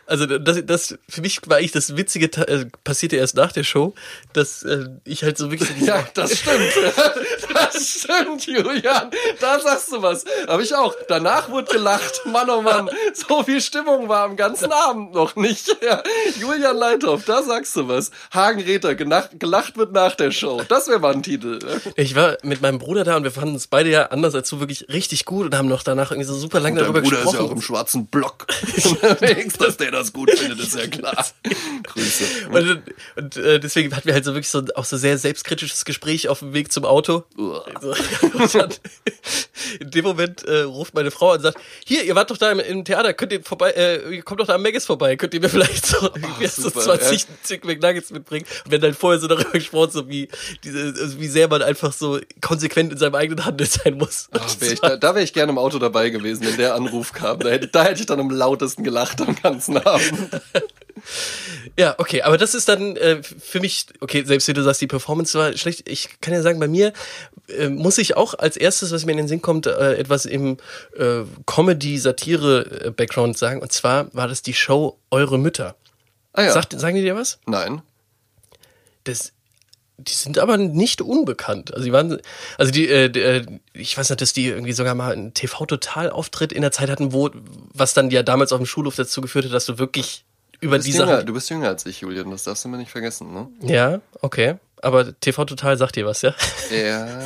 Also das, das für mich war eigentlich das Witzige, äh, passierte erst nach der Show, dass äh, ich halt so wirklich... So ja, das stimmt. Das stimmt, Julian. Da sagst du was. Aber ich auch. Danach wurde gelacht. Mann, oh Mann. So viel Stimmung war am ganzen Abend noch nicht. Ja. Julian Leithoff, da sagst du was. Hagen Räther, gelacht, gelacht wird nach der Show. Das wäre mal ein Titel. Ich war mit meinem Bruder da und wir fanden uns beide ja anders als du wirklich richtig gut und haben noch danach irgendwie so super lange darüber gesprochen. Dein Bruder ist ja auch im schwarzen Block unterwegs, dass der das gut findet, ist ja klar. Grüße. Und, und äh, deswegen hatten wir halt so wirklich so auch so sehr selbstkritisches Gespräch auf dem Weg zum Auto. Also, und dann, in dem Moment äh, ruft meine Frau an und sagt, hier, ihr wart doch da im, im Theater, könnt ihr vorbei, äh, kommt doch da am Maggis vorbei, könnt ihr mir vielleicht so, oh, so zwanzig ja. McNuggets mitbringen? Und wir haben dann vorher so darüber gesprochen, so wie, diese, also wie sehr man einfach so konsequent in seinem eigenen Handel sein muss. Ach, wär ich, da da wäre ich gerne im Auto dabei gewesen, wenn der Anruf kam. Da hätte, da hätte ich dann am lautesten gelacht am ganzen Abend. Ja, okay, aber das ist dann äh, für mich, okay, selbst wenn du sagst, die Performance war schlecht, ich kann ja sagen, bei mir äh, muss ich auch als erstes, was mir in den Sinn kommt, äh, etwas im äh, Comedy-Satire-Background sagen, und zwar war das die Show Eure Mütter. Ah ja. Sagt, sagen die dir was? Nein. Das, die sind aber nicht unbekannt. Also die waren, also die, äh, die, ich weiß nicht, dass die irgendwie sogar mal einen T V-Total-Auftritt in der Zeit hatten, wo, was dann ja damals auf dem Schulhof dazu geführt hat, dass du wirklich über die jünger, Sachen... Du bist jünger als ich, Julian, das darfst du mir nicht vergessen, ne? Ja, okay. Aber T V Total sagt dir was, ja? Ja.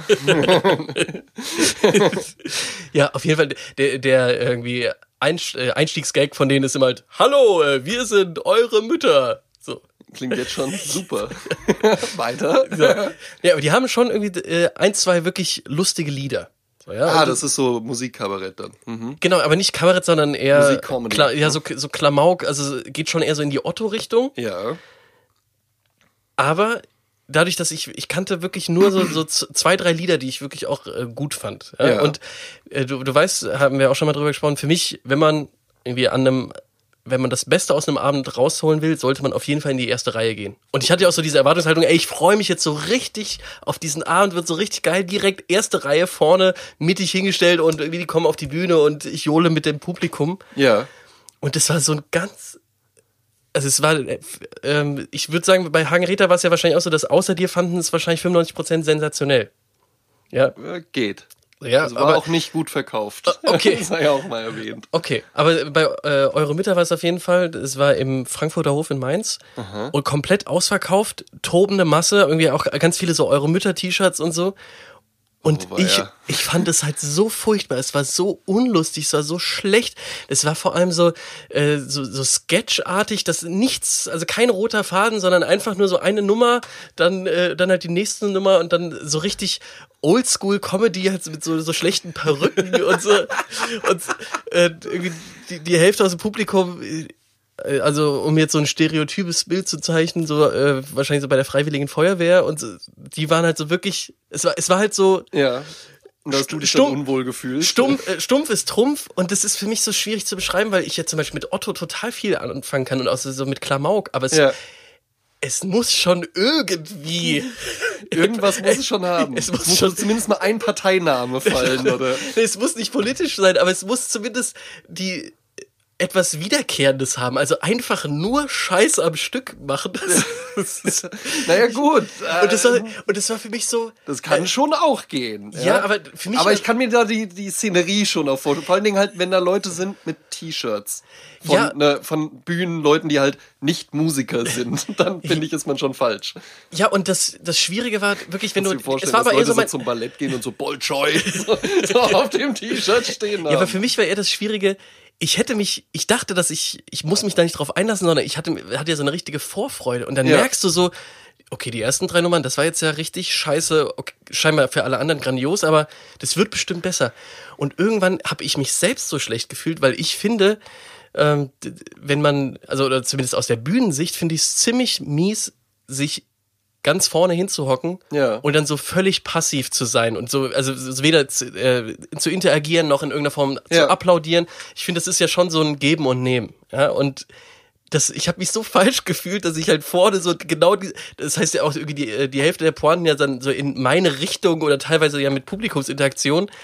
Ja, auf jeden Fall, der, der irgendwie Einstiegsgag von denen ist immer halt, hallo, wir sind eure Mütter. So. Klingt jetzt schon super. Weiter. So. Ja, aber die haben schon irgendwie äh, ein, zwei wirklich lustige Lieder. So, ja, ah, das ist so Musikkabarett dann. Mhm. Genau, aber nicht Kabarett, sondern eher Musik-Comedy. Kla- ja, so, so Klamauk, also geht schon eher so in die Otto-Richtung. Ja. Aber dadurch, dass ich, ich kannte wirklich nur so, so zwei, drei Lieder, die ich wirklich auch äh, gut fand. Ja? Ja. Und äh, du, du weißt, haben wir auch schon mal drüber gesprochen, für mich, wenn man irgendwie an einem, wenn man das Beste aus einem Abend rausholen will, sollte man auf jeden Fall in die erste Reihe gehen. Und ich hatte ja auch so diese Erwartungshaltung, ey, ich freue mich jetzt so richtig auf diesen Abend, wird so richtig geil, direkt erste Reihe vorne, mittig hingestellt und irgendwie die kommen auf die Bühne und ich johle mit dem Publikum. Ja. Und das war so ein ganz, also es war, ähm, ich würde sagen, bei Hagen Räther war es ja wahrscheinlich auch so, dass außer dir fanden es wahrscheinlich fünfundneunzig Prozent sensationell. Ja. Geht. Ja, also war aber auch nicht gut verkauft. Okay. Das sei ja auch mal erwähnt. Okay, aber bei äh, Eure Mütter war es auf jeden Fall, es war im Frankfurter Hof in Mainz. Aha. Und komplett ausverkauft, tobende Masse, irgendwie auch ganz viele so Eure Mütter-T-Shirts und so. Und oh, ich, ja. ich fand es halt so furchtbar, es war so unlustig, es war so schlecht, es war vor allem so, äh, so, so sketchartig, dass nichts, also kein roter Faden, sondern einfach nur so eine Nummer, dann, äh, dann halt die nächste Nummer und dann so richtig Oldschool-Comedy halt mit so, so schlechten Perücken und so. Und äh, irgendwie die, die Hälfte aus dem Publikum, also um jetzt so ein stereotypes Bild zu zeichnen, so äh, wahrscheinlich so bei der Freiwilligen Feuerwehr und so, die waren halt so wirklich, es war es war halt so ja. Und da hast du dich stumpf, dann unwohl gefühlt. Stumpf, äh, stumpf ist Trumpf und das ist für mich so schwierig zu beschreiben, weil ich jetzt zum Beispiel mit Otto total viel anfangen kann und auch so mit Klamauk, aber es, ja. es muss schon irgendwie irgendwas muss es schon haben. Es muss, es muss schon zumindest mal ein Parteiname fallen, oder? Es muss nicht politisch sein, aber es muss zumindest die etwas Wiederkehrendes haben, also einfach nur Scheiß am Stück machen. Das ist, naja, gut. Und das, war, und das war für mich so... Das kann äh, schon auch gehen. Ja, ja, aber für mich... Aber ich kann mir da die, die Szenerie schon auch vorstellen. Vor allen Dingen halt, wenn da Leute sind mit T-Shirts. Von, ja. ne, von Bühnenleuten, die halt nicht Musiker sind. Dann finde ich, ist man schon falsch. Ja, und das, das Schwierige war wirklich, wenn Kannst du... dir vorstellen, es war dass aber Leute eher so, mein, so zum Ballett gehen und so Bolschoi so, so auf dem T-Shirt stehen haben. Ja, aber für mich war eher das Schwierige... Ich hätte mich, ich dachte, dass ich, ich muss mich da nicht drauf einlassen, sondern ich hatte, hatte ja so eine richtige Vorfreude. Und dann ja. merkst du so, okay, die ersten drei Nummern, das war jetzt ja richtig scheiße, okay, scheinbar für alle anderen grandios, aber das wird bestimmt besser. Und irgendwann habe ich mich selbst so schlecht gefühlt, weil ich finde, ähm, wenn man, also oder zumindest aus der Bühnensicht, finde ich es ziemlich mies, sich ganz vorne hinzuhocken ja. und dann so völlig passiv zu sein und so, also weder zu, äh, zu interagieren noch in irgendeiner Form ja. zu applaudieren. Ich finde, das ist ja schon so ein Geben und Nehmen. Ja, und das, ich habe mich so falsch gefühlt, dass ich halt vorne so genau, die, das heißt ja auch irgendwie die, die Hälfte der Pointen ja dann so in meine Richtung oder teilweise ja mit Publikumsinteraktion.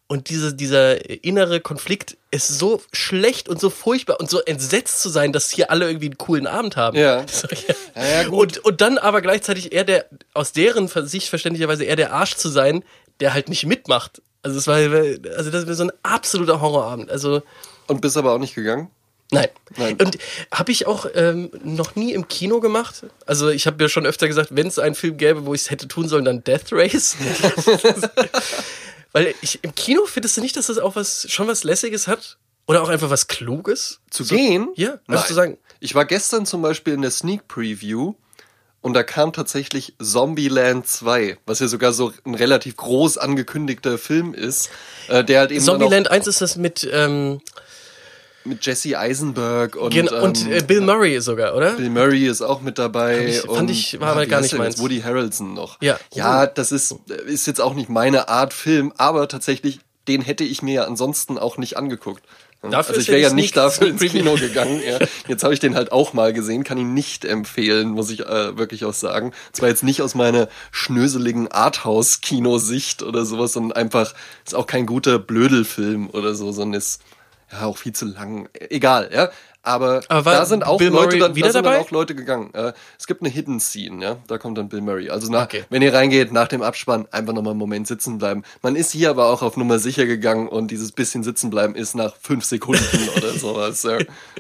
Und diese, dieser innere Konflikt ist so schlecht und so furchtbar und so entsetzt zu sein, dass hier alle irgendwie einen coolen Abend haben. Ja. So, ja. Ja, ja, gut. Und, und dann aber gleichzeitig eher der, aus deren Sicht verständlicherweise eher der Arsch zu sein, der halt nicht mitmacht. Also es war, also das war so ein absoluter Horrorabend. Also. Und bist aber auch nicht gegangen? Nein. Nein. Und habe ich auch ähm, noch nie im Kino gemacht. Also ich habe ja schon öfter gesagt, wenn es einen Film gäbe, wo ich es hätte tun sollen, dann Death Race. Weil ich im Kino findest du nicht, dass das auch was schon was Lässiges hat? Oder auch einfach was Kluges? Zu so, gehen? Ja, also zu sagen. Ich war gestern zum Beispiel in der Sneak Preview und da kam tatsächlich Zombieland zwei, was ja sogar so ein relativ groß angekündigter Film ist, äh, der halt eben Zombieland eins ist das mit ähm, mit Jesse Eisenberg und genau, und äh, Bill Murray sogar, oder? Bill Murray ist auch mit dabei. Ich, und, fand ich, war aber ja, gar nicht meins. Woody Harrelson noch. Ja, ja, das ist ist jetzt auch nicht meine Art Film, aber tatsächlich, den hätte ich mir ja ansonsten auch nicht angeguckt. Dafür also ich wäre ja nicht dafür ins Kino gegangen. Ja. Jetzt habe ich den halt auch mal gesehen, kann ihn nicht empfehlen, muss ich äh, wirklich auch sagen. Zwar jetzt nicht aus meiner schnöseligen Arthouse-Kinosicht oder sowas, sondern einfach, ist auch kein guter Blödelfilm oder so, sondern ist ja auch viel zu lang. Egal, ja. Aber, Aber da sind auch Bill Leute Murray dann, wieder da sind dabei? dann auch Leute gegangen. Äh, es gibt eine Hidden Scene, ja. Da kommt dann Bill Murray. Also nach, Okay. wenn ihr reingeht, nach dem Abspann, einfach nochmal einen Moment sitzen bleiben. Man ist hier aber auch auf Nummer sicher gegangen und dieses bisschen sitzen bleiben ist nach fünf Sekunden oder sowas. Ja.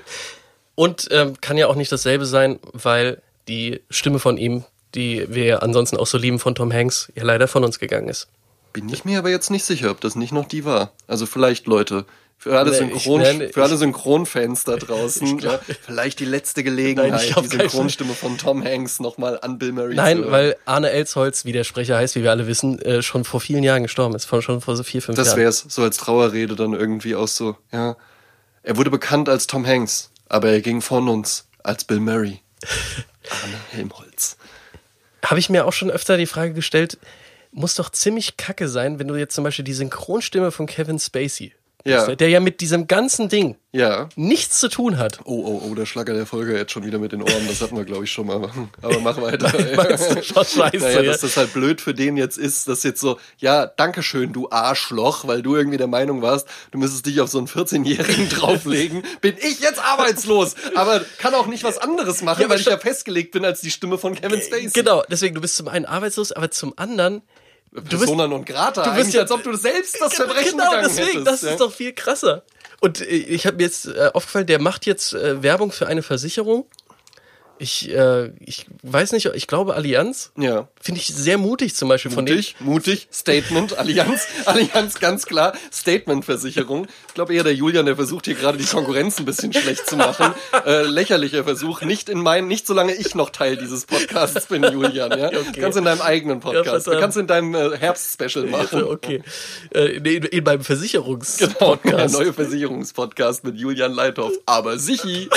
Und ähm, kann ja auch nicht dasselbe sein, weil die Stimme von ihm, die wir ja ansonsten auch so lieben von Tom Hanks, ja leider von uns gegangen ist. Bin ich mir aber jetzt nicht sicher, ob das nicht noch die war. Also vielleicht, Leute, für alle, Nee, Synchron, ich, nein, für alle ich, Synchronfans da draußen, glaub, ja, vielleicht die letzte Gelegenheit, nein, ich glaub, die Synchronstimme von Tom Hanks nochmal an Bill Murray Nein, zu hören. weil Arne Elsholz, wie der Sprecher heißt, wie wir alle wissen, äh, schon vor vielen Jahren gestorben ist, von, schon vor so vier, fünf Das Jahren. wär's, so als Trauerrede dann irgendwie auch so, ja. Er wurde bekannt als Tom Hanks, aber er ging von uns als Bill Murray. Arne Helmholtz. Habe ich mir auch schon öfter die Frage gestellt, muss doch ziemlich kacke sein, wenn du jetzt zum Beispiel die Synchronstimme von Kevin Spacey, Ja. der ja mit diesem ganzen Ding Ja. nichts zu tun hat. Oh, oh, oh, der Schlager der Folge jetzt schon wieder mit den Ohren. Das hatten wir, glaube ich, schon mal. Aber mach weiter. Meinst du schon scheiße, naja, ja? dass das halt blöd für den jetzt ist, dass jetzt so, ja, dankeschön, du Arschloch, weil du irgendwie der Meinung warst, du müsstest dich auf so einen vierzehnjährigen drauflegen. Bin ich jetzt arbeitslos, aber kann auch nicht was anderes machen, Ja, weil ich stopp. ja festgelegt bin als die Stimme von Kevin Spacey. Genau, deswegen, du bist zum einen arbeitslos, aber zum anderen, du bist, Persona non grata, du bist eigentlich, ja- als ob du selbst das Verbrechen genau, begangen deswegen, hättest. das ja? ist doch viel krasser. Und äh, ich habe mir jetzt äh, aufgefallen, der macht jetzt äh, Werbung für eine Versicherung. Ich, äh, ich weiß nicht, ich glaube Allianz. Ja. Finde ich sehr mutig zum Beispiel von dem. Mutig, mutig, Statement, Allianz, Allianz, ganz klar, Statement-Versicherung. Ich glaube eher der Julian, der versucht hier gerade die Konkurrenz ein bisschen schlecht zu machen. Äh, lächerlicher Versuch, nicht in meinen, nicht solange ich noch Teil dieses Podcasts bin, Julian, ja. Okay. Kannst in deinem eigenen Podcast, Ja, du kannst in deinem äh, Herbst-Special machen. Okay. Äh, in, in meinem Versicherungspodcast. Genau, der neue Versicherungspodcast mit Julian Leithoff. Aber sichi.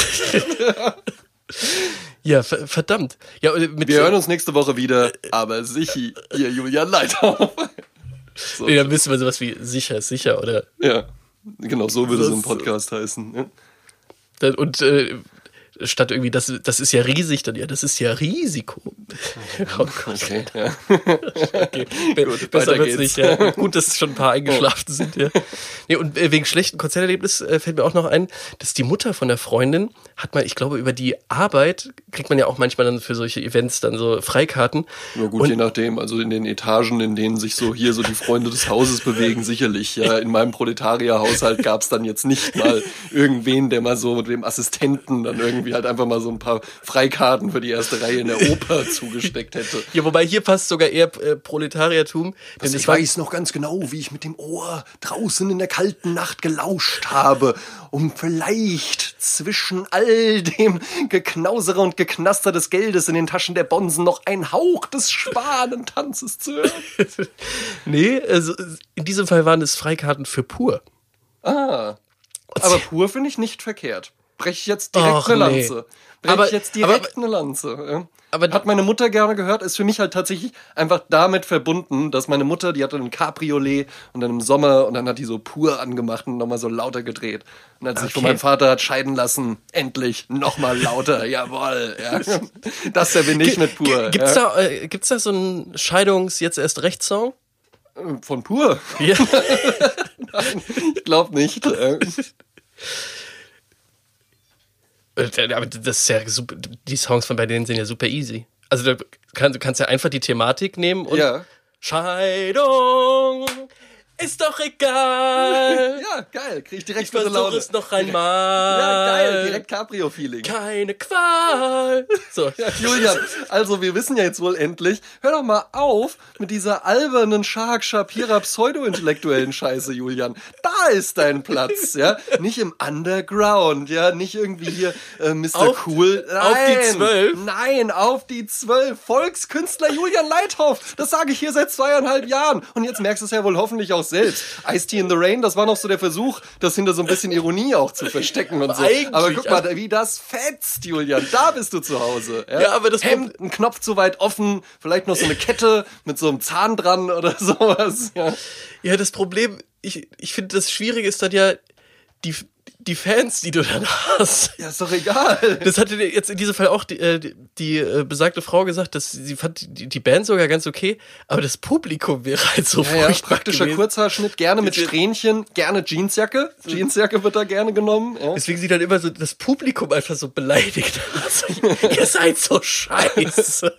Ja, ver verdammt. Ja, äh, mit, Wir hören uns nächste Woche wieder. Aber sichi, ihr Julian Leithoff. So. Nee, dann wissen wir sowas wie sicher ist sicher, oder? Ja, genau so würde es Das- im Podcast heißen. Ja. Und äh, statt irgendwie, das, das ist ja riesig, dann ja, das ist ja Risiko. Oh Gott. Okay, ja. Okay. Be Gut, besser weiter wird's geht's. nicht. Ja. Gut, dass schon ein paar eingeschlafen sind. Ja. Nee, und äh, wegen schlechten Konzerterlebnis äh, fällt mir auch noch ein, dass die Mutter von der Freundin hat mal, ich glaube, über die Arbeit kriegt man ja auch manchmal dann für solche Events dann so Freikarten. Ja gut, Und- je nachdem. Also in den Etagen, in denen sich so hier so die Freunde des Hauses bewegen, sicherlich. Ja, in meinem Proletarierhaushalt gab es dann jetzt nicht mal irgendwen, der mal so dem Assistenten dann irgendwie halt einfach mal so ein paar Freikarten für die erste Reihe in der Oper zugesteckt hätte. Ja, wobei hier passt sogar eher äh, Proletariertum. Denn Also es ich war- weiß noch ganz genau, wie ich mit dem Ohr draußen in der kalten Nacht gelauscht habe, um vielleicht zwischen all dem Geknausere und Geknaster des Geldes in den Taschen der Bonsen noch ein Hauch des Schwanentanzes zu hören. Nee, also in diesem Fall waren es Freikarten für Pur. Ah, aber pur finde ich nicht verkehrt. Breche ich jetzt direkt Och, eine nee. Lanze. Breche Aber- ich jetzt aber- direkt eine Lanze. Ja. Aber- Hat meine Mutter gerne gehört, ist für mich halt tatsächlich einfach damit verbunden, dass meine Mutter, die hatte ein Cabriolet und dann im Sommer und dann hat die so pur angemacht und nochmal so lauter gedreht. Und als sich von Okay. meinem Vater hat scheiden lassen, endlich nochmal lauter, jawohl. Ja. Das verbinde ich mit pur. Gibt's ja. da, äh, gibt's da so einen Scheidungs-Jetzt-erst-Recht-Song? Von pur. Ja. Nein, ich glaube nicht. Aber das ist ja super, die Songs von bei denen sind ja super easy. Also du kannst, du kannst ja einfach die Thematik nehmen und ja. Scheidung ist doch egal. Ja, geil. Krieg ich direkt ich versuche es noch einmal. Ja, geil. Direkt Cabrio-Feeling. Keine Qual. So. Ja, Julian, also wir wissen ja jetzt wohl endlich, hör doch mal auf mit dieser albernen Shahak Shapira pseudo-intellektuellen Scheiße, Julian. Da ist dein Platz, ja. Nicht im Underground, ja. Nicht irgendwie hier äh, Mister Auf, Cool. Nein, auf die Zwölf. Nein, auf die Zwölf. Volkskünstler Julian Leithoff. Das sage ich hier seit zweieinhalb Jahren. Und jetzt merkst du es ja wohl hoffentlich auch selbst. Ice-T in the Rain, das war noch so der Versuch, das hinter so ein bisschen Ironie auch zu verstecken und so. Eigentlich, aber guck mal, wie das fetzt, Julian. Da bist du zu Hause. Ja, ja aber das Hemd, ein Knopf zu weit offen, vielleicht noch so eine Kette mit so einem Zahn dran oder sowas. Ja, ja das Problem, ich, ich finde, das Schwierige ist dann ja die, die Fans, die du dann hast. Ja, ist doch egal. Das hatte jetzt in diesem Fall auch die, äh, die, die äh, besagte Frau gesagt, dass sie fand die, die Band sogar ganz okay, aber das Publikum wäre halt so ja, ja, praktischer gewesen. Kurzhaarschnitt, gerne mit Strähnchen, gerne Jeansjacke. Jeansjacke wird da gerne genommen. Ja. Deswegen sie dann immer so das Publikum einfach so beleidigt. Also, ihr seid so scheiße.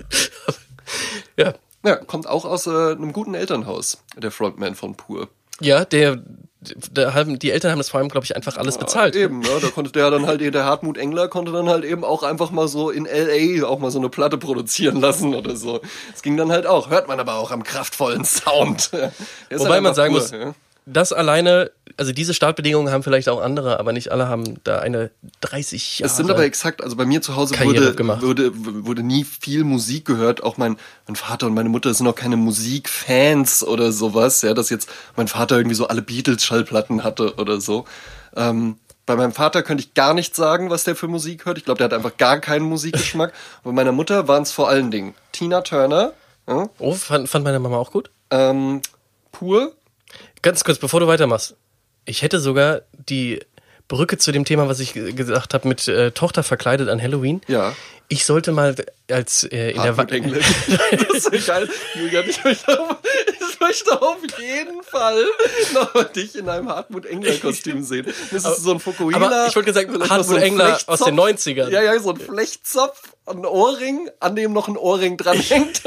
Ja. Ja, kommt auch aus äh, einem guten Elternhaus, der Frontman von Pur. Ja, der, der haben, die Eltern haben das vor allem, glaube ich, einfach alles ja, bezahlt. Eben, ne? Da konnte der dann halt, der Hartmut Engler konnte dann halt eben auch einfach mal so in L A auch mal so eine Platte produzieren lassen oder so. Das ging dann halt auch, hört man aber auch am kraftvollen Sound. Wobei halt man sagen Pur, muss, ja? Das alleine, also diese Startbedingungen haben vielleicht auch andere, aber nicht alle haben da eine dreißig Jahre. Es sind aber exakt, also bei mir zu Hause wurde, wurde, wurde nie viel Musik gehört. Auch mein, mein Vater und meine Mutter sind auch keine Musikfans oder sowas. Ja, dass jetzt mein Vater irgendwie so alle Beatles-Schallplatten hatte oder so. Ähm, bei meinem Vater könnte ich gar nicht sagen, was der für Musik hört. Ich glaube, der hat einfach gar keinen Musikgeschmack. Bei meiner Mutter waren es vor allen Dingen Tina Turner. Ja? Oh, fand, fand meine Mama auch gut. Ähm, Pur. Ganz kurz, bevor du weitermachst. Ich hätte sogar die Brücke zu dem Thema, was ich gesagt habe, mit äh, Tochter verkleidet an Halloween. Ja. Ich sollte mal als äh, in Hartmut der Engler. Das ist so geil. Julian, ich möchte, auf, ich möchte auf jeden Fall noch dich in einem Hartmut Engler-Kostüm sehen. Das ist so ein Fukuhila. Aber ich wollte sagen, Hartmut so Engler aus den neunzigern. Ja, ja, so ein Flechtzopf, ein Ohrring, an dem noch ein Ohrring dranhängt.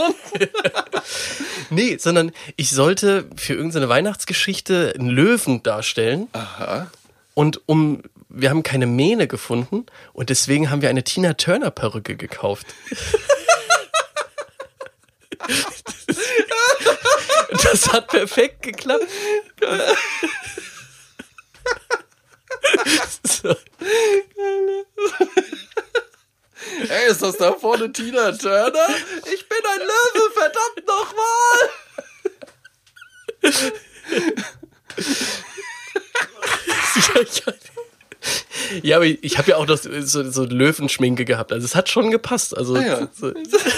Nee, sondern ich sollte für irgendeine Weihnachtsgeschichte einen Löwen darstellen. Aha. Und um, wir haben keine Mähne gefunden und deswegen haben wir eine Tina Turner Perücke gekauft. Das hat perfekt geklappt. So. Hey, ist das da vorne Tina Turner? Ich bin ein Löwe, verdammt nochmal! Ja, aber ich habe ja auch noch so, so Löwenschminke gehabt. Also es hat schon gepasst. Also ah, ja. so.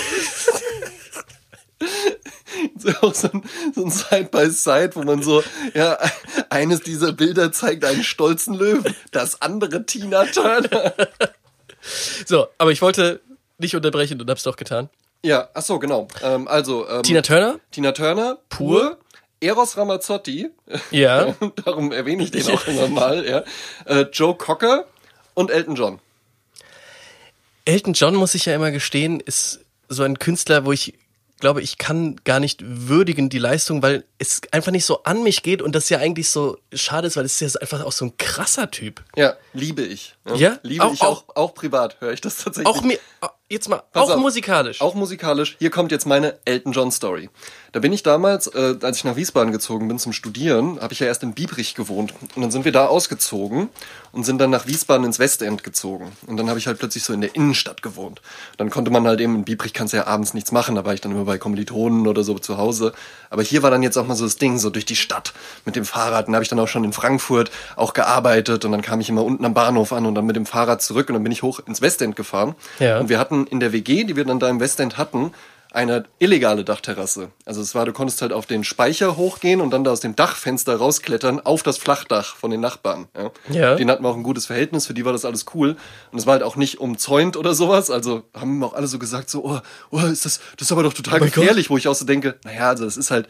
So auch so ein, so ein Side-by-Side, wo man so, ja, eines dieser Bilder zeigt einen stolzen Löwen, das andere Tina Turner. So, aber ich wollte nicht unterbrechen und hab's doch getan. Ja, ach so, genau. Ähm, also ähm, Tina Turner? Tina Turner, Pur, Eros Ramazzotti. Ja. Darum erwähne ich den auch immer mal, ja. Äh, Joe Cocker und Elton John. Elton John, muss ich ja immer gestehen, ist so ein Künstler, wo ich glaube, ich kann gar nicht würdigen die Leistung, weil es einfach nicht so an mich geht und das ja eigentlich so schade ist, weil es ist ja einfach auch so ein krasser Typ. Ja, liebe ich. Ja? ja? Liebe auch, ich auch, auch, auch privat, höre ich das tatsächlich. Auch mir, jetzt mal, Pass auch auf, musikalisch. Auch musikalisch. Hier kommt jetzt meine Elton John Story. Da bin ich damals, äh, als ich nach Wiesbaden gezogen bin zum Studieren, habe ich ja erst in Biebrich gewohnt. Und dann sind wir da ausgezogen und sind dann nach Wiesbaden ins Westend gezogen. Und dann habe ich halt plötzlich so in der Innenstadt gewohnt. Dann konnte man halt eben, in Biebrich kannst du ja abends nichts machen, da war ich dann immer bei Kommilitonen oder so zu Hause. Aber hier war dann jetzt auch mal so das Ding, so durch die Stadt mit dem Fahrrad. Und da habe ich dann auch schon in Frankfurt auch gearbeitet und dann kam ich immer unten am Bahnhof an und dann mit dem Fahrrad zurück und dann bin ich hoch ins Westend gefahren. Ja. Und wir hatten in der W G, die wir dann da im Westend hatten, eine illegale Dachterrasse. Also es war, du konntest halt auf den Speicher hochgehen und dann da aus dem Dachfenster rausklettern auf das Flachdach von den Nachbarn. Ja. Ja. Denen hatten wir auch ein gutes Verhältnis, für die war das alles cool. Und es war halt auch nicht umzäunt oder sowas. Also haben auch alle so gesagt, so, oh, oh ist das, das ist aber doch total oh gefährlich, Gott. Wo ich auch so denke, naja, also das ist halt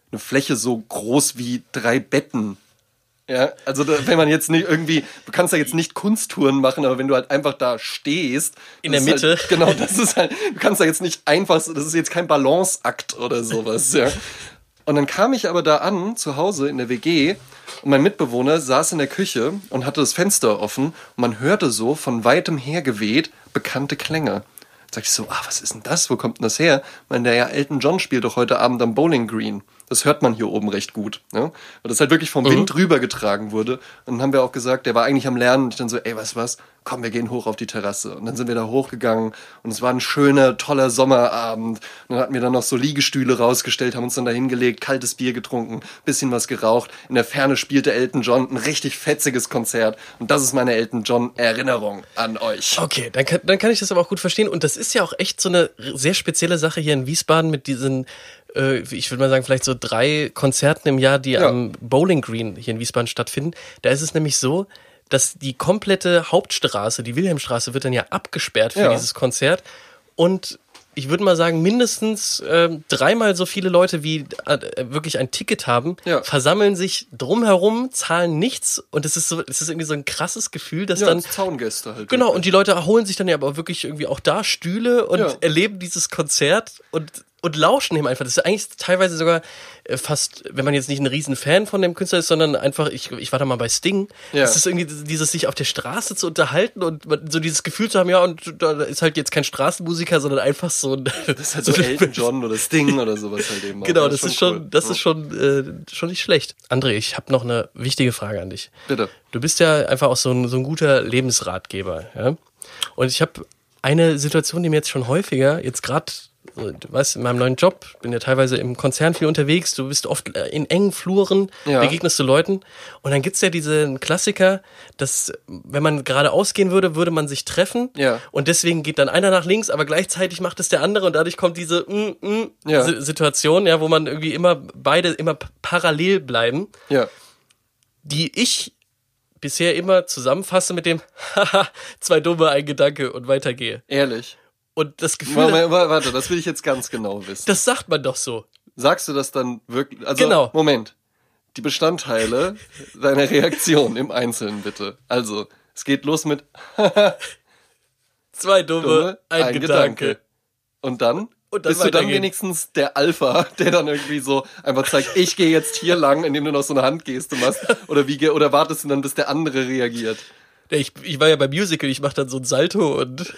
eine Fläche so groß wie drei Betten. Ja, also da, wenn man jetzt nicht irgendwie, du kannst ja jetzt nicht Kunsttouren machen, aber wenn du halt einfach da stehst. In der Mitte. Halt, genau, das ist halt, du kannst da jetzt nicht einfach, das ist jetzt kein Balanceakt oder sowas, ja. Und dann kam ich aber da an, zu Hause in der W G, und mein Mitbewohner saß in der Küche und hatte das Fenster offen und man hörte so von weitem her geweht bekannte Klänge. Da sag ich so, ah, was ist denn das? Wo kommt denn das her? Ich meine, der ja Elton John spielt doch heute Abend am Bowling Green. Das hört man hier oben recht gut. Ne? Weil das halt wirklich vom mhm. Wind rübergetragen wurde. Und dann haben wir auch gesagt, der war eigentlich am Lernen. Und ich dann so, ey, weißt du was? Komm, wir gehen hoch auf die Terrasse. Und dann sind wir da hochgegangen. Und es war ein schöner, toller Sommerabend. Und dann hatten wir dann noch so Liegestühle rausgestellt, haben uns dann da hingelegt, kaltes Bier getrunken, bisschen was geraucht. In der Ferne spielte Elton John ein richtig fetziges Konzert. Und das ist meine Elton John-Erinnerung an euch. Okay, dann kann, dann kann ich das aber auch gut verstehen. Und das ist ja auch echt so eine sehr spezielle Sache hier in Wiesbaden mit diesen, äh, ich würde mal sagen, vielleicht so drei Konzerten im Jahr, die ja. am Bowling Green hier in Wiesbaden stattfinden. Da ist es nämlich so, dass die komplette Hauptstraße, die Wilhelmstraße, wird dann ja abgesperrt für ja. dieses Konzert. Und ich würde mal sagen, mindestens äh, dreimal so viele Leute, wie äh, wirklich ein Ticket haben, ja. versammeln sich drumherum, zahlen nichts. Und es ist so, es ist irgendwie so ein krasses Gefühl, dass ja, dann... Das Zaungäste halt. Genau, und die Leute holen sich dann ja aber wirklich irgendwie auch da Stühle und ja. erleben dieses Konzert und... Und lauschen ihm einfach. Das ist eigentlich teilweise sogar fast, wenn man jetzt nicht ein riesen Fan von dem Künstler ist, sondern einfach, ich, ich war da mal bei Sting. Ja. Es ist irgendwie dieses, sich auf der Straße zu unterhalten und so dieses Gefühl zu haben, ja, und da ist halt jetzt kein Straßenmusiker, sondern einfach so ein... Das ist halt so Elton John oder Sting oder sowas halt eben. Genau, das, das ist schon, cool. das ja. ist schon, äh, schon nicht schlecht. André, ich habe noch eine wichtige Frage an dich. Bitte. Du bist ja einfach auch so ein, so ein guter Lebensratgeber, ja? Und ich habe eine Situation, die mir jetzt schon häufiger, jetzt gerade du weißt, in meinem neuen Job, bin ja teilweise im Konzern viel unterwegs, du bist oft in engen Fluren, ja. begegnest du Leuten und dann gibt's ja diesen Klassiker, dass wenn man gerade ausgehen würde, würde man sich treffen ja. und deswegen geht dann einer nach links, aber gleichzeitig macht es der andere und dadurch kommt diese mm, mm ja. Situation, ja, wo man irgendwie immer beide immer parallel bleiben, ja. die ich bisher immer zusammenfasse mit dem haha, zwei Dumme, ein Gedanke und weitergehe. Ehrlich? Und das Gefühl... Moment, warte, das will ich jetzt ganz genau wissen. Das sagt man doch so. Sagst du das dann wirklich? Also, genau. Moment. Die Bestandteile deiner Reaktion im Einzelnen bitte. Also, es geht los mit zwei Dumme, Dumme ein, ein Gedanke. Gedanke. Und dann? Und dann bist du dann wenigstens der Alpha, der dann irgendwie so einfach zeigt, ich gehe jetzt hier lang, indem du noch so eine Handgeste machst? Oder wie oder wartest du dann, bis der andere reagiert? Ich, ich war ja beim Musical, ich mach dann so ein Salto und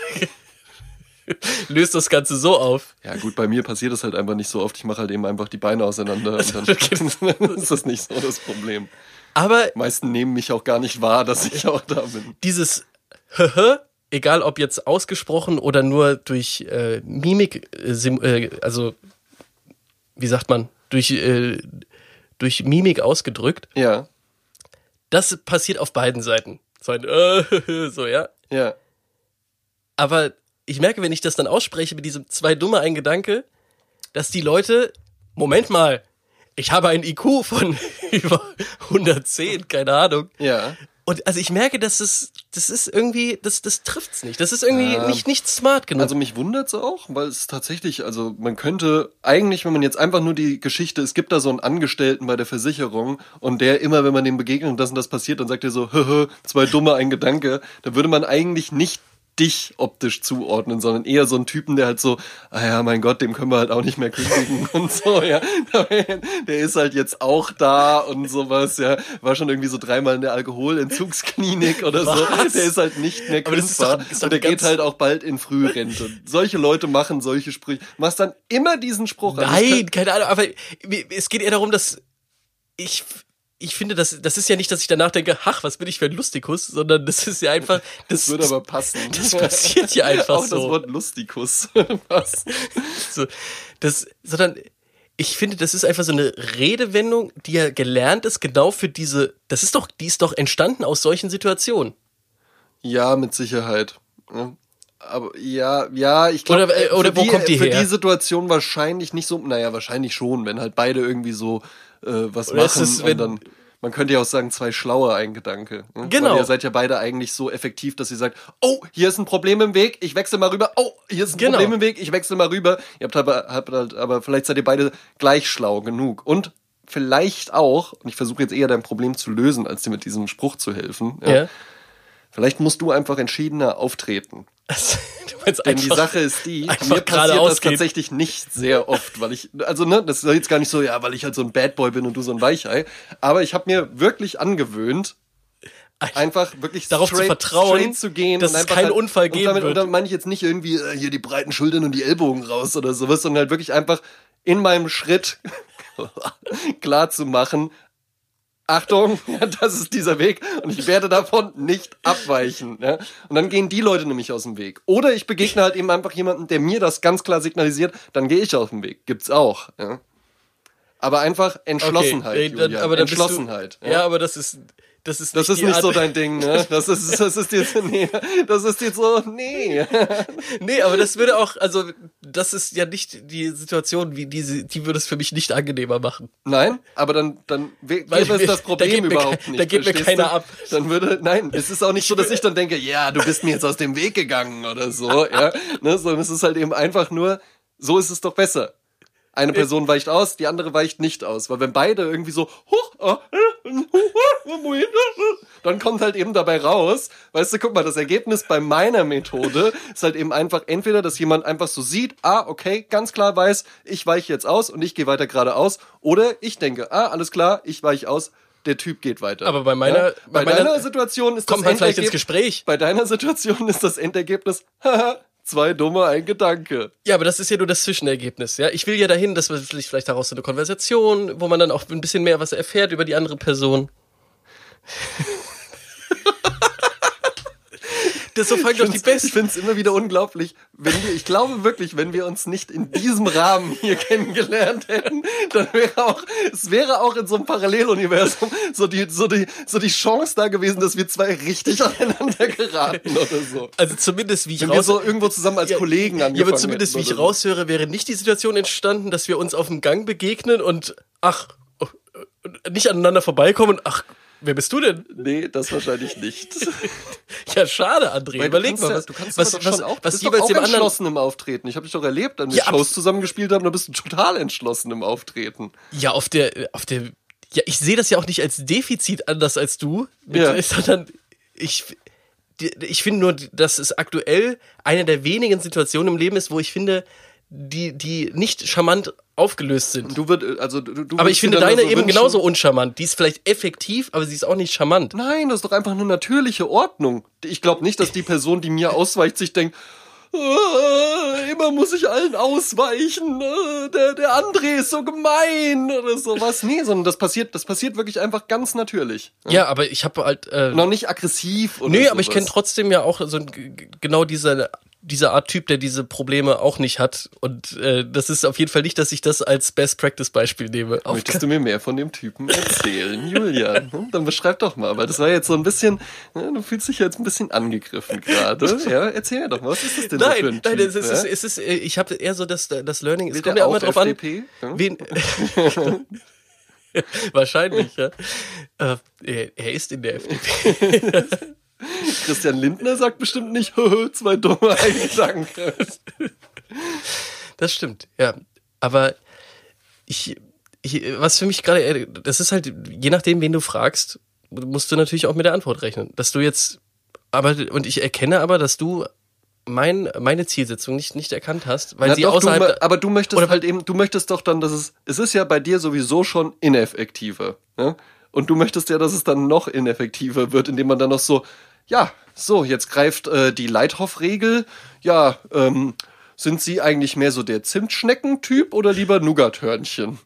löst das Ganze so auf. Ja gut, bei mir passiert das halt einfach nicht so oft. Ich mache halt eben einfach die Beine auseinander und dann ist das nicht so das Problem. Aber die meisten nehmen mich auch gar nicht wahr, dass ich auch da bin. Dieses Höhö, egal ob jetzt ausgesprochen oder nur durch äh, Mimik, äh, also wie sagt man, durch, äh, durch Mimik ausgedrückt. Ja. Das passiert auf beiden Seiten. So ein äh, so, ja. Ja. Aber ich merke, wenn ich das dann ausspreche mit diesem zwei Dumme, ein Gedanke, dass die Leute, Moment mal, ich habe ein I Q von über hundertzehn, keine Ahnung. Ja. Und also ich merke, dass es, das ist irgendwie, das, das trifft's nicht. Das ist irgendwie ja. nicht, nicht smart genug. Also mich wundert's auch, weil es tatsächlich, also man könnte eigentlich, wenn man jetzt einfach nur die Geschichte, es gibt da so einen Angestellten bei der Versicherung und der immer, wenn man dem begegnet und das und das passiert, dann sagt er so, höhö, zwei Dumme, ein Gedanke, da würde man eigentlich nicht dich optisch zuordnen, sondern eher so einen Typen, der halt so, ah ja, mein Gott, dem können wir halt auch nicht mehr kündigen und so, ja. Der ist halt jetzt auch da und sowas, ja. War schon irgendwie so dreimal in der Alkoholentzugsklinik oder Was? so. Der ist halt nicht mehr kündbar und der geht halt auch bald in Frührente. Solche Leute machen solche Sprüche. Du machst dann immer diesen Spruch. Nein, keine Ahnung, aber es geht eher darum, dass ich... Ich finde, das, das ist ja nicht, dass ich danach denke, ach, was bin ich für ein Lustikus, sondern das ist ja einfach... Das, das würde aber passen. Das passiert ja einfach auch so. Auch das Wort Lustikus passt. So, das, sondern ich finde, das ist einfach so eine Redewendung, die ja gelernt ist, genau für diese... Das ist doch, die ist doch entstanden aus solchen Situationen. Ja, mit Sicherheit. Aber ja, ja, ich glaube, oder, äh, oder wo die, kommt die für her? die Situation wahrscheinlich nicht so, naja, wahrscheinlich schon, wenn halt beide irgendwie so äh, was oder machen ist es, und wenn, dann Man könnte ja auch sagen, zwei Schlaue, ein Gedanke. Ne? Genau. Weil ihr seid ja beide eigentlich so effektiv, dass ihr sagt, oh, hier ist ein Problem im Weg, ich wechsle mal rüber. Oh, hier ist ein genau. Problem im Weg, ich wechsle mal rüber. Ihr habt aber, habt halt, aber vielleicht seid ihr beide gleich schlau genug. Und vielleicht auch, und ich versuche jetzt eher dein Problem zu lösen, als dir mit diesem Spruch zu helfen. Ja. ja. Vielleicht musst du einfach entschiedener auftreten. Also, du meinst Denn die Sache ist die, mir passiert das tatsächlich nicht sehr oft, weil ich, also ne, das ist jetzt gar nicht so, ja, weil ich halt so ein Bad Boy bin und du so ein Weichei, aber ich habe mir wirklich angewöhnt, einfach wirklich darauf straight, zu vertrauen, straight zu gehen, dass und es keinen halt, Unfall geben und damit, wird. Und dann meine ich jetzt nicht irgendwie äh, hier die breiten Schultern und die Ellbogen raus oder sowas, sondern halt wirklich einfach in meinem Schritt klar zu machen, Achtung, ja, das ist dieser Weg und ich werde davon nicht abweichen. Ja? Und dann gehen die Leute nämlich aus dem Weg. Oder ich begegne halt eben einfach jemanden, der mir das ganz klar signalisiert, dann gehe ich aus dem Weg. Gibt's auch. Ja? Aber einfach Entschlossenheit, okay, dann, Julian. Aber dann Entschlossenheit. Du, ja. ja, aber das ist... Das ist nicht, das ist nicht so dein Ding, ne? Das ist, das ist jetzt, nee, das ist jetzt so, nee. Nee, aber das würde auch, also, das ist ja nicht die Situation, wie diese, die würde es für mich nicht angenehmer machen. Nein, aber dann, dann wäre es das Problem da überhaupt mir, nicht. Da geht mir keiner ab. Dann würde, nein, es ist auch nicht so, dass ich dann denke, ja, du bist mir jetzt aus dem Weg gegangen oder so, ja, ne? Sondern es ist halt eben einfach nur, so ist es doch besser. Eine Person weicht aus, die andere weicht nicht aus. Weil wenn beide irgendwie so, huch, dann kommt halt eben dabei raus, weißt du, guck mal, das Ergebnis bei meiner Methode ist halt eben einfach entweder, dass jemand einfach so sieht, ah, okay, ganz klar weiß, ich weiche jetzt aus und ich gehe weiter geradeaus, oder ich denke, ah, alles klar, ich weiche aus, der Typ geht weiter. Aber bei meiner, ja? bei, bei deiner meiner Situation ist das kommt man vielleicht ins Gespräch. Bei deiner Situation ist das Endergebnis, haha, zwei Dumme, ein Gedanke. Ja, aber das ist ja nur das Zwischenergebnis, ja. Ich will ja dahin, dass man vielleicht daraus so eine Konversation, wo man dann auch ein bisschen mehr was erfährt über die andere Person. Das so fangen doch die Besten. Ich finde es immer wieder unglaublich, wenn wir, ich glaube wirklich, wenn wir uns nicht in diesem Rahmen hier kennengelernt hätten, dann wäre auch, es wäre auch in so einem Paralleluniversum so die, so die, so die Chance da gewesen, dass wir zwei richtig aneinander geraten oder so. Also zumindest wie ich wenn raus... wir so irgendwo zusammen als ja, Kollegen angefangen Ja, aber zumindest wie ich so. raushöre, wäre nicht die Situation entstanden, dass wir uns auf dem Gang begegnen und ach, nicht aneinander vorbeikommen und ach, wer bist du denn? Nee, das wahrscheinlich nicht. Ja, schade, André. Weil Überleg mal, ja, was, du kannst was, was, was, schon auch, was bist jeweils doch auch dem anderen... entschlossen im Auftreten. Ich habe dich doch erlebt, wenn wir ja, Shows zusammengespielt haben, da bist du total entschlossen im Auftreten. Ja, auf der, auf der, ja, ich sehe das ja auch nicht als Defizit anders als du, mit, ja. sondern ich, ich finde nur, dass es aktuell eine der wenigen Situationen im Leben ist, wo ich finde, die, die nicht charmant aufgelöst sind. Du würd, also, du, du aber ich finde deine so eben wünschen, genauso uncharmant. Die ist vielleicht effektiv, aber sie ist auch nicht charmant. Nein, das ist doch einfach eine natürliche Ordnung. Ich glaube nicht, dass die Person, die mir ausweicht, sich denkt, äh, immer muss ich allen ausweichen, äh, der, der André ist so gemein oder sowas. Nee, sondern das passiert, das passiert wirklich einfach ganz natürlich. Ja, ja aber ich habe halt... Äh, noch nicht aggressiv oder Nee, sowas. aber ich kenne trotzdem ja auch so genau diese... diese Art Typ, der diese Probleme auch nicht hat. Und äh, das ist auf jeden Fall nicht, dass ich das als Best-Practice-Beispiel nehme. Möchtest du mir mehr von dem Typen erzählen, Julian? Hm? Dann beschreib doch mal, weil das war jetzt so ein bisschen, ja, du fühlst dich jetzt ein bisschen angegriffen gerade. Ja, erzähl mir doch mal, was ist das denn nein, so für ein Nein, Typ? es ist, ja? es ist, es ist, ich habe eher so das, das Learning, es Will kommt der ja immer auch drauf F D P? an, Ja? wen... Wahrscheinlich, ja. Äh, er, er ist in der F D P. Christian Lindner sagt bestimmt nicht, zwei dumme Gedanken. Das stimmt, ja. Aber ich, ich was für mich gerade, das ist halt, je nachdem, wen du fragst, musst du natürlich auch mit der Antwort rechnen. Dass du jetzt, aber, und ich erkenne aber, dass du mein, meine Zielsetzung nicht, nicht erkannt hast, weil ja, sie doch, außerhalb... Du, aber du möchtest oder, halt eben, du möchtest doch dann, dass es, es ist ja bei dir sowieso schon ineffektiver, ne? Und du möchtest ja, dass es dann noch ineffektiver wird, indem man dann noch so, ja, so, jetzt greift äh, die Leithoff-Regel. Ja, ähm, sind Sie eigentlich mehr so der Zimtschnecken-Typ oder lieber Nougat-Hörnchen?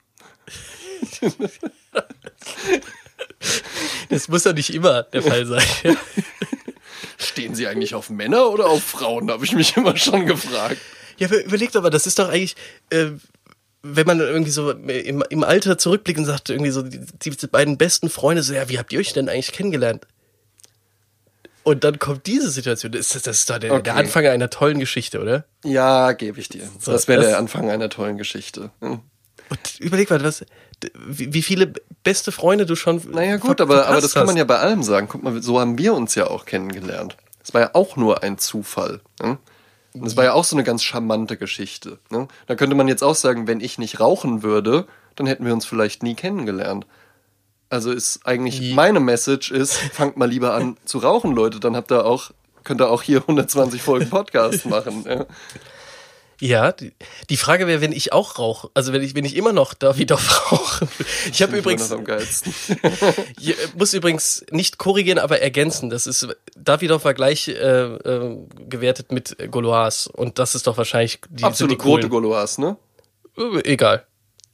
Das muss ja nicht immer der Fall sein. Stehen Sie eigentlich auf Männer oder auf Frauen, habe ich mich immer schon gefragt. Ja, überlegt aber, das ist doch eigentlich... Äh, wenn man irgendwie so im, im Alter zurückblickt und sagt, irgendwie so die, die beiden besten Freunde, so, ja, wie habt ihr euch denn eigentlich kennengelernt? Und dann kommt diese Situation. Das ist, das ist doch der, okay. der Anfang einer tollen Geschichte, oder? Ja, gebe ich dir. So, das wäre der Anfang einer tollen Geschichte. Hm. Und überleg mal, was, wie, wie viele beste Freunde du schon. Naja, gut, aber, aber das kann man ja bei allem sagen. Guck mal, so haben wir uns ja auch kennengelernt. Das war ja auch nur ein Zufall. Ne? Und das war ja auch so eine ganz charmante Geschichte. Ne? Da könnte man jetzt auch sagen, wenn ich nicht rauchen würde, dann hätten wir uns vielleicht nie kennengelernt. Also ist eigentlich ja. meine Message ist, fangt mal lieber an zu rauchen, Leute. Dann habt ihr auch, könnt ihr auch hier hundertzwanzig Folgen Podcast machen. Ja. Ja, die, die Frage wäre, wenn ich auch rauche, also wenn ich, wenn ich immer noch Davidoff rauche. Ich habe übrigens, am geilsten. Ich muss übrigens nicht korrigieren, aber ergänzen. Das ist, Davidoff war gleich äh, äh, gewertet mit Gauloise und das ist doch wahrscheinlich die absolut die rote Gauloise, ne? Äh, egal.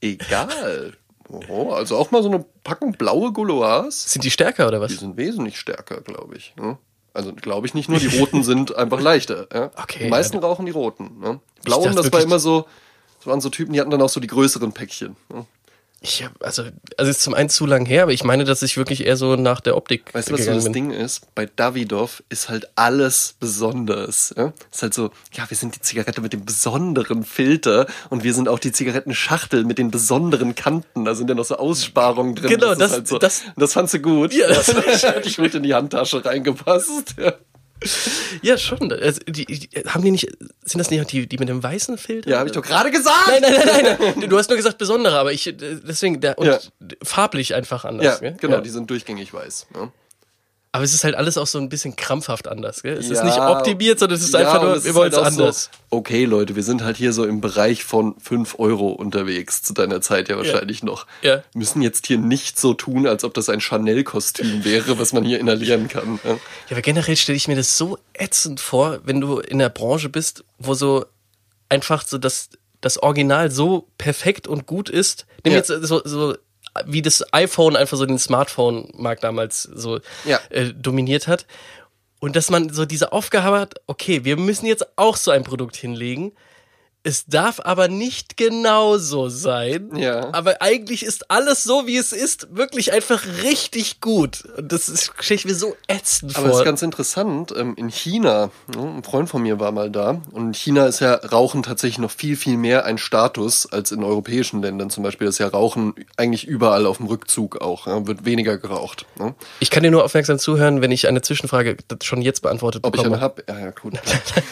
Egal. Oh, also auch mal so eine Packung blaue Gauloise. Sind die stärker oder was? Die sind wesentlich stärker, glaube ich. Ne? Also glaube ich nicht nur, die roten sind einfach leichter. Ja? Okay, die meisten ja. rauchen die roten. Ne? Blauen, das war immer so, das waren so Typen, die hatten dann auch so die größeren Päckchen. Ne? Ich hab, also, also ist zum einen zu lang her, aber ich meine, dass ich wirklich eher so nach der Optik Weißt du, was so das bin. Ding ist? Bei Davidoff ist halt alles besonders. Ja? Ist halt so, ja, wir sind die Zigarette mit dem besonderen Filter und wir sind auch die Zigarettenschachtel mit den besonderen Kanten. Da sind ja noch so Aussparungen drin. Genau, das, das, halt so, das, das fandst du gut. Ja, das hat dich gut in die Handtasche reingepasst. Ja. Ja, schon. Also, die, die, haben die nicht, sind das nicht die, die mit dem weißen Filter? Ja, habe ich doch gerade gesagt. Nein, nein, nein, nein. Du hast nur gesagt besondere, aber ich, deswegen, der, und ja. farblich einfach anders. Ja, gell? genau, ja. die sind durchgängig weiß. Ja. Aber es ist halt alles auch so ein bisschen krampfhaft anders, gell? Es ja, ist nicht optimiert, sondern es ist ja, einfach nur, es wir wollen es halt anders. So, okay, Leute, wir sind halt hier so im Bereich von fünf Euro unterwegs, zu deiner Zeit ja wahrscheinlich ja. noch. Ja. Müssen jetzt hier nicht so tun, als ob das ein Chanel-Kostüm wäre, was man hier inhalieren kann. Ja, ja, aber generell stelle ich mir das so ätzend vor, wenn du in der Branche bist, wo so einfach so das, das Original so perfekt und gut ist. Nimm ja. jetzt so, so wie das iPhone einfach so den Smartphone-Markt damals so ja. äh, dominiert hat. Und dass man so diese Aufgabe hat, okay, wir müssen jetzt auch so ein Produkt hinlegen. Es darf aber nicht genauso sein. Ja. Aber eigentlich ist alles so, wie es ist, wirklich einfach richtig gut. Und das stelle ich mir so ätzend vor. Aber das ist ganz interessant. In China, ein Freund von mir war mal da. Und in China ist ja Rauchen tatsächlich noch viel, viel mehr ein Status als in europäischen Ländern. Zum Beispiel ist ja Rauchen eigentlich überall auf dem Rückzug auch. Wird weniger geraucht. Ich kann dir nur aufmerksam zuhören, wenn ich eine Zwischenfrage schon jetzt beantwortet Ob bekomme. ich eine habe? Ja, ja, gut.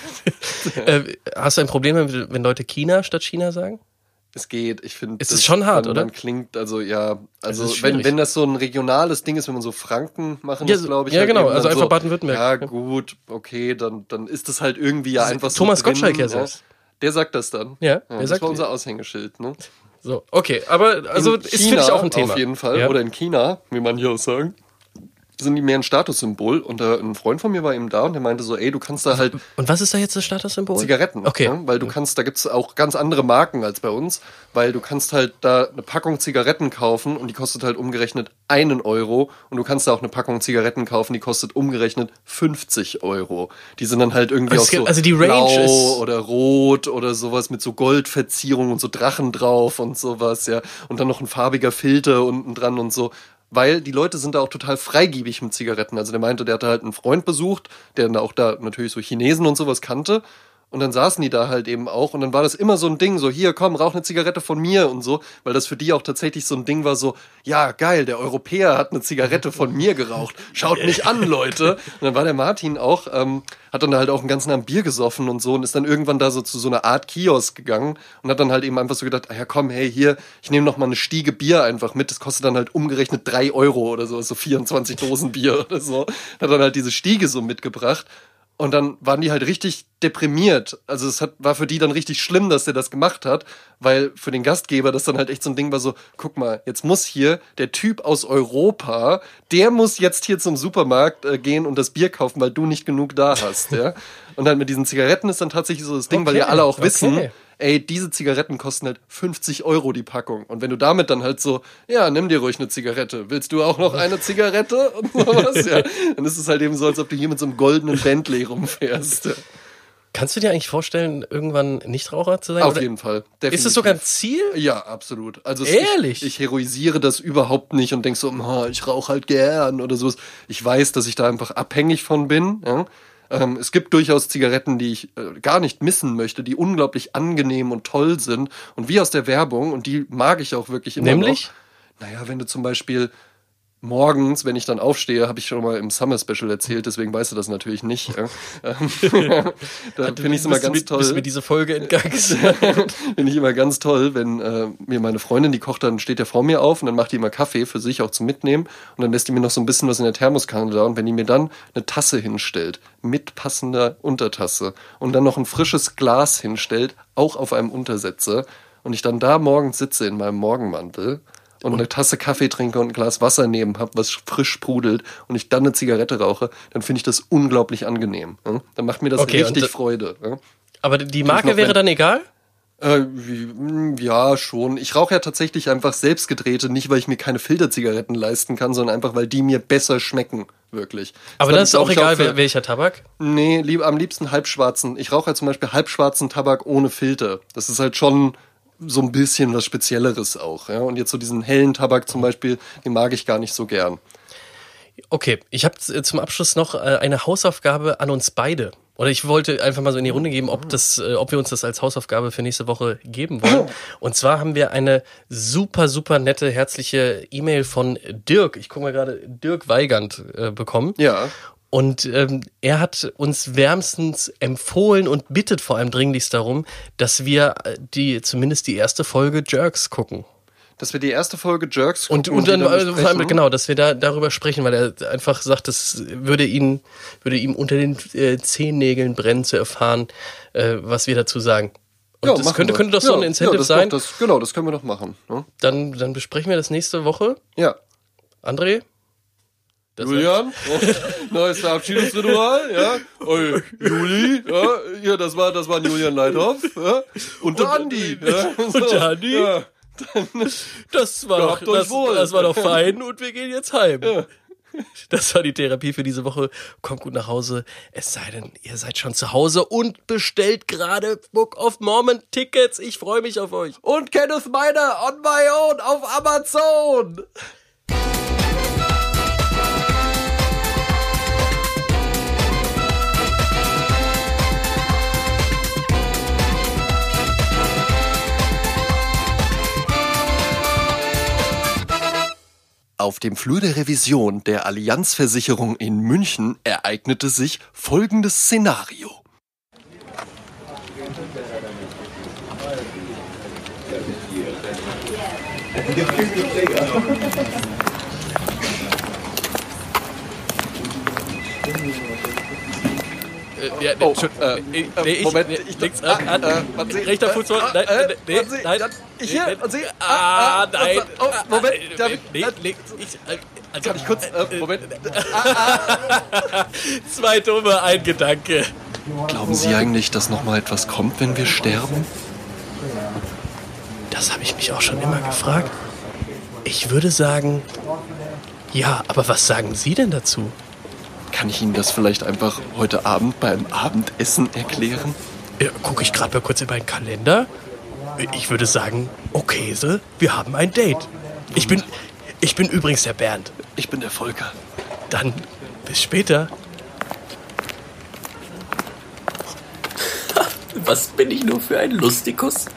äh, hast du ein Problem damit, wenn Leute China statt China sagen? Es geht, ich finde. Es ist schon hart, dann, oder? Dann klingt, also ja, also wenn, wenn das so ein regionales Ding ist, wenn man so Franken machen ja, das, glaube ich. Ja, halt genau, also einfach so, Baden-Württemberg. Ja, gut, okay, dann, dann ist das halt irgendwie ja einfach so. Thomas drin, Gottschalk ja ja. sagt. Der sagt das dann. Ja, ja der das sagt, war unser Aushängeschild, ne? So, okay, aber also in ist China, für dich auch ein Thema. Auf jeden Fall. Ja. Oder in China, wie man hier auch sagen. Sind die mehr ein Statussymbol und äh, ein Freund von mir war eben da und der meinte so, ey, du kannst da halt... Und was ist da jetzt das Statussymbol? Zigaretten. Okay. Ja, weil du kannst, da gibt's auch ganz andere Marken als bei uns, weil du kannst halt da eine Packung Zigaretten kaufen und die kostet halt umgerechnet einen Euro und du kannst da auch eine Packung Zigaretten kaufen, die kostet umgerechnet fünfzig Euro. Die sind dann halt irgendwie also auch so also die Range blau ist oder rot oder sowas mit so Goldverzierung und so Drachen drauf und sowas, ja. Und dann noch ein farbiger Filter unten dran und so. Weil die Leute sind da auch total freigiebig mit Zigaretten. Also der meinte, der hatte halt einen Freund besucht, der da auch da natürlich so Chinesen und sowas kannte. Und dann saßen die da halt eben auch und dann war das immer so ein Ding, so hier, komm, rauch eine Zigarette von mir und so, weil das für die auch tatsächlich so ein Ding war, so, ja, geil, der Europäer hat eine Zigarette von mir geraucht, schaut mich an, Leute. Und dann war der Martin auch, ähm, hat dann halt auch einen ganzen Abend Bier gesoffen und so und ist dann irgendwann da so zu so einer Art Kiosk gegangen und hat dann halt eben einfach so gedacht, ah ja komm, hey, hier, ich nehme noch mal eine Stiege Bier einfach mit, das kostet dann halt umgerechnet drei Euro oder so, so vierundzwanzig Dosen Bier oder so. Hat dann halt diese Stiege so mitgebracht. Und dann waren die halt richtig deprimiert. Also es hat, war für die dann richtig schlimm, dass der das gemacht hat, weil für den Gastgeber das dann halt echt so ein Ding war so, guck mal, jetzt muss hier der Typ aus Europa, der muss jetzt hier zum Supermarkt äh, gehen und das Bier kaufen, weil du nicht genug da hast. Ja? Und dann mit diesen Zigaretten ist dann tatsächlich so das Ding, okay, weil ja alle auch wissen, okay. Ey, diese Zigaretten kosten halt fünfzig Euro die Packung. Und wenn du damit dann halt so, ja, nimm dir ruhig eine Zigarette. Willst du auch noch eine Zigarette? Und sowas, ja. Dann ist es halt eben so, als ob du hier mit so einem goldenen Bentley rumfährst. Kannst du dir eigentlich vorstellen, irgendwann Nichtraucher zu sein? Auf oder? jeden Fall. Definitiv. Ist das sogar ein Ziel? Ja, absolut. Also Ehrlich? Ich, ich heroisiere das überhaupt nicht und denk so, oh, ich rauche halt gern oder sowas. Ich weiß, dass ich da einfach abhängig von bin, ja. Ähm, es gibt durchaus Zigaretten, die ich äh, gar nicht missen möchte, die unglaublich angenehm und toll sind und wie aus der Werbung und die mag ich auch wirklich immer Nämlich? noch. Naja, wenn du zum Beispiel morgens, wenn ich dann aufstehe, habe ich schon mal im Summer Special erzählt, deswegen weißt du das natürlich nicht. Ja. Da finde ich es immer ganz toll. Bis mir diese Folge entgangen ist. Finde ich immer ganz toll, wenn äh, mir meine Freundin, die kocht, dann steht ja vor mir auf und dann macht die immer Kaffee für sich auch zum Mitnehmen und dann lässt die mir noch so ein bisschen was in der Thermoskanne da und wenn die mir dann eine Tasse hinstellt, mit passender Untertasse und dann noch ein frisches Glas hinstellt, auch auf einem Untersetzer und ich dann da morgens sitze in meinem Morgenmantel und eine Tasse Kaffee trinke und ein Glas Wasser neben hab, was frisch sprudelt und ich dann eine Zigarette rauche, dann finde ich das unglaublich angenehm. Ja? Dann macht mir das okay, richtig und, Freude. Ja? Aber die Marke noch, wäre wenn, dann egal? Äh, ja, schon. Ich rauche ja tatsächlich einfach selbstgedrehte, nicht weil ich mir keine Filterzigaretten leisten kann, sondern einfach, weil die mir besser schmecken, wirklich. Aber das, das ist auch egal, auch für, welcher Tabak? Nee, lieb, am liebsten halbschwarzen. Ich rauche ja zum Beispiel halbschwarzen Tabak ohne Filter. Das ist halt schon so ein bisschen was Spezielleres auch. Ja? Und jetzt so diesen hellen Tabak zum Beispiel, den mag ich gar nicht so gern. Okay, ich habe zum Abschluss noch eine Hausaufgabe an uns beide. Oder ich wollte einfach mal so in die Runde geben, ob, das, ob wir uns das als Hausaufgabe für nächste Woche geben wollen. Und zwar haben wir eine super, super nette, herzliche E-Mail von Dirk. Ich gucke mal gerade, Dirk Weigand äh, bekommen. Ja. Und ähm, er hat uns wärmstens empfohlen und bittet vor allem dringlichst darum, dass wir die zumindest die erste Folge Jerks gucken. Dass wir die erste Folge Jerks gucken. Und, und dann, dann also vor allem, genau, dass wir da darüber sprechen, weil er einfach sagt, das würde ihn, würde ihm unter den äh, Zehennägeln brennen zu erfahren, äh, was wir dazu sagen. Und ja, das könnte, könnte doch so ja, ein Incentive ja, das sein. Das, genau, das können wir doch machen. Ne? Dann, dann besprechen wir das nächste Woche. Ja. André? Das Julian, oh, neues Verabschiedungsritual, ja. Oh, Juli, ja, ja, das war, das war Julian Leithoff, ja. Und der Andi, ja. So, und der Andi, ja. Dann, das war doch, das, das war doch fein und wir gehen jetzt heim. Ja. Das war die Therapie für diese Woche. Kommt gut nach Hause. Es sei denn, ihr seid schon zu Hause und bestellt gerade Book of Mormon Tickets. Ich freue mich auf euch. Und Kenneth Miner on my own auf Amazon. Auf dem Flur der Revision der Allianz-Versicherung in München ereignete sich folgendes Szenario. Äh, ja, oh, äh, nee, ich, Moment, nee, ich, links, ah, an, äh, Sie, rechter Fuß, äh, nein, äh, nee, Sie, nein, ich hier, nee, und Sie, ah, ah nein, oh, Moment, darf ich, nee, nee, ich, also, kann ich kurz, äh, Moment, zwei Dumme, ein Gedanke. Glauben Sie eigentlich, dass noch mal etwas kommt, wenn wir sterben? Das habe ich mich auch schon immer gefragt. Ich würde sagen, ja, aber was sagen Sie denn dazu? Kann ich Ihnen das vielleicht einfach heute Abend beim Abendessen erklären? Ja, gucke ich gerade mal kurz in meinen Kalender. Ich würde sagen, okay, so, wir haben ein Date. Ich bin, ich bin übrigens der Bernd. Ich bin der Volker. Dann bis später. Was bin ich nur für ein Lustikus?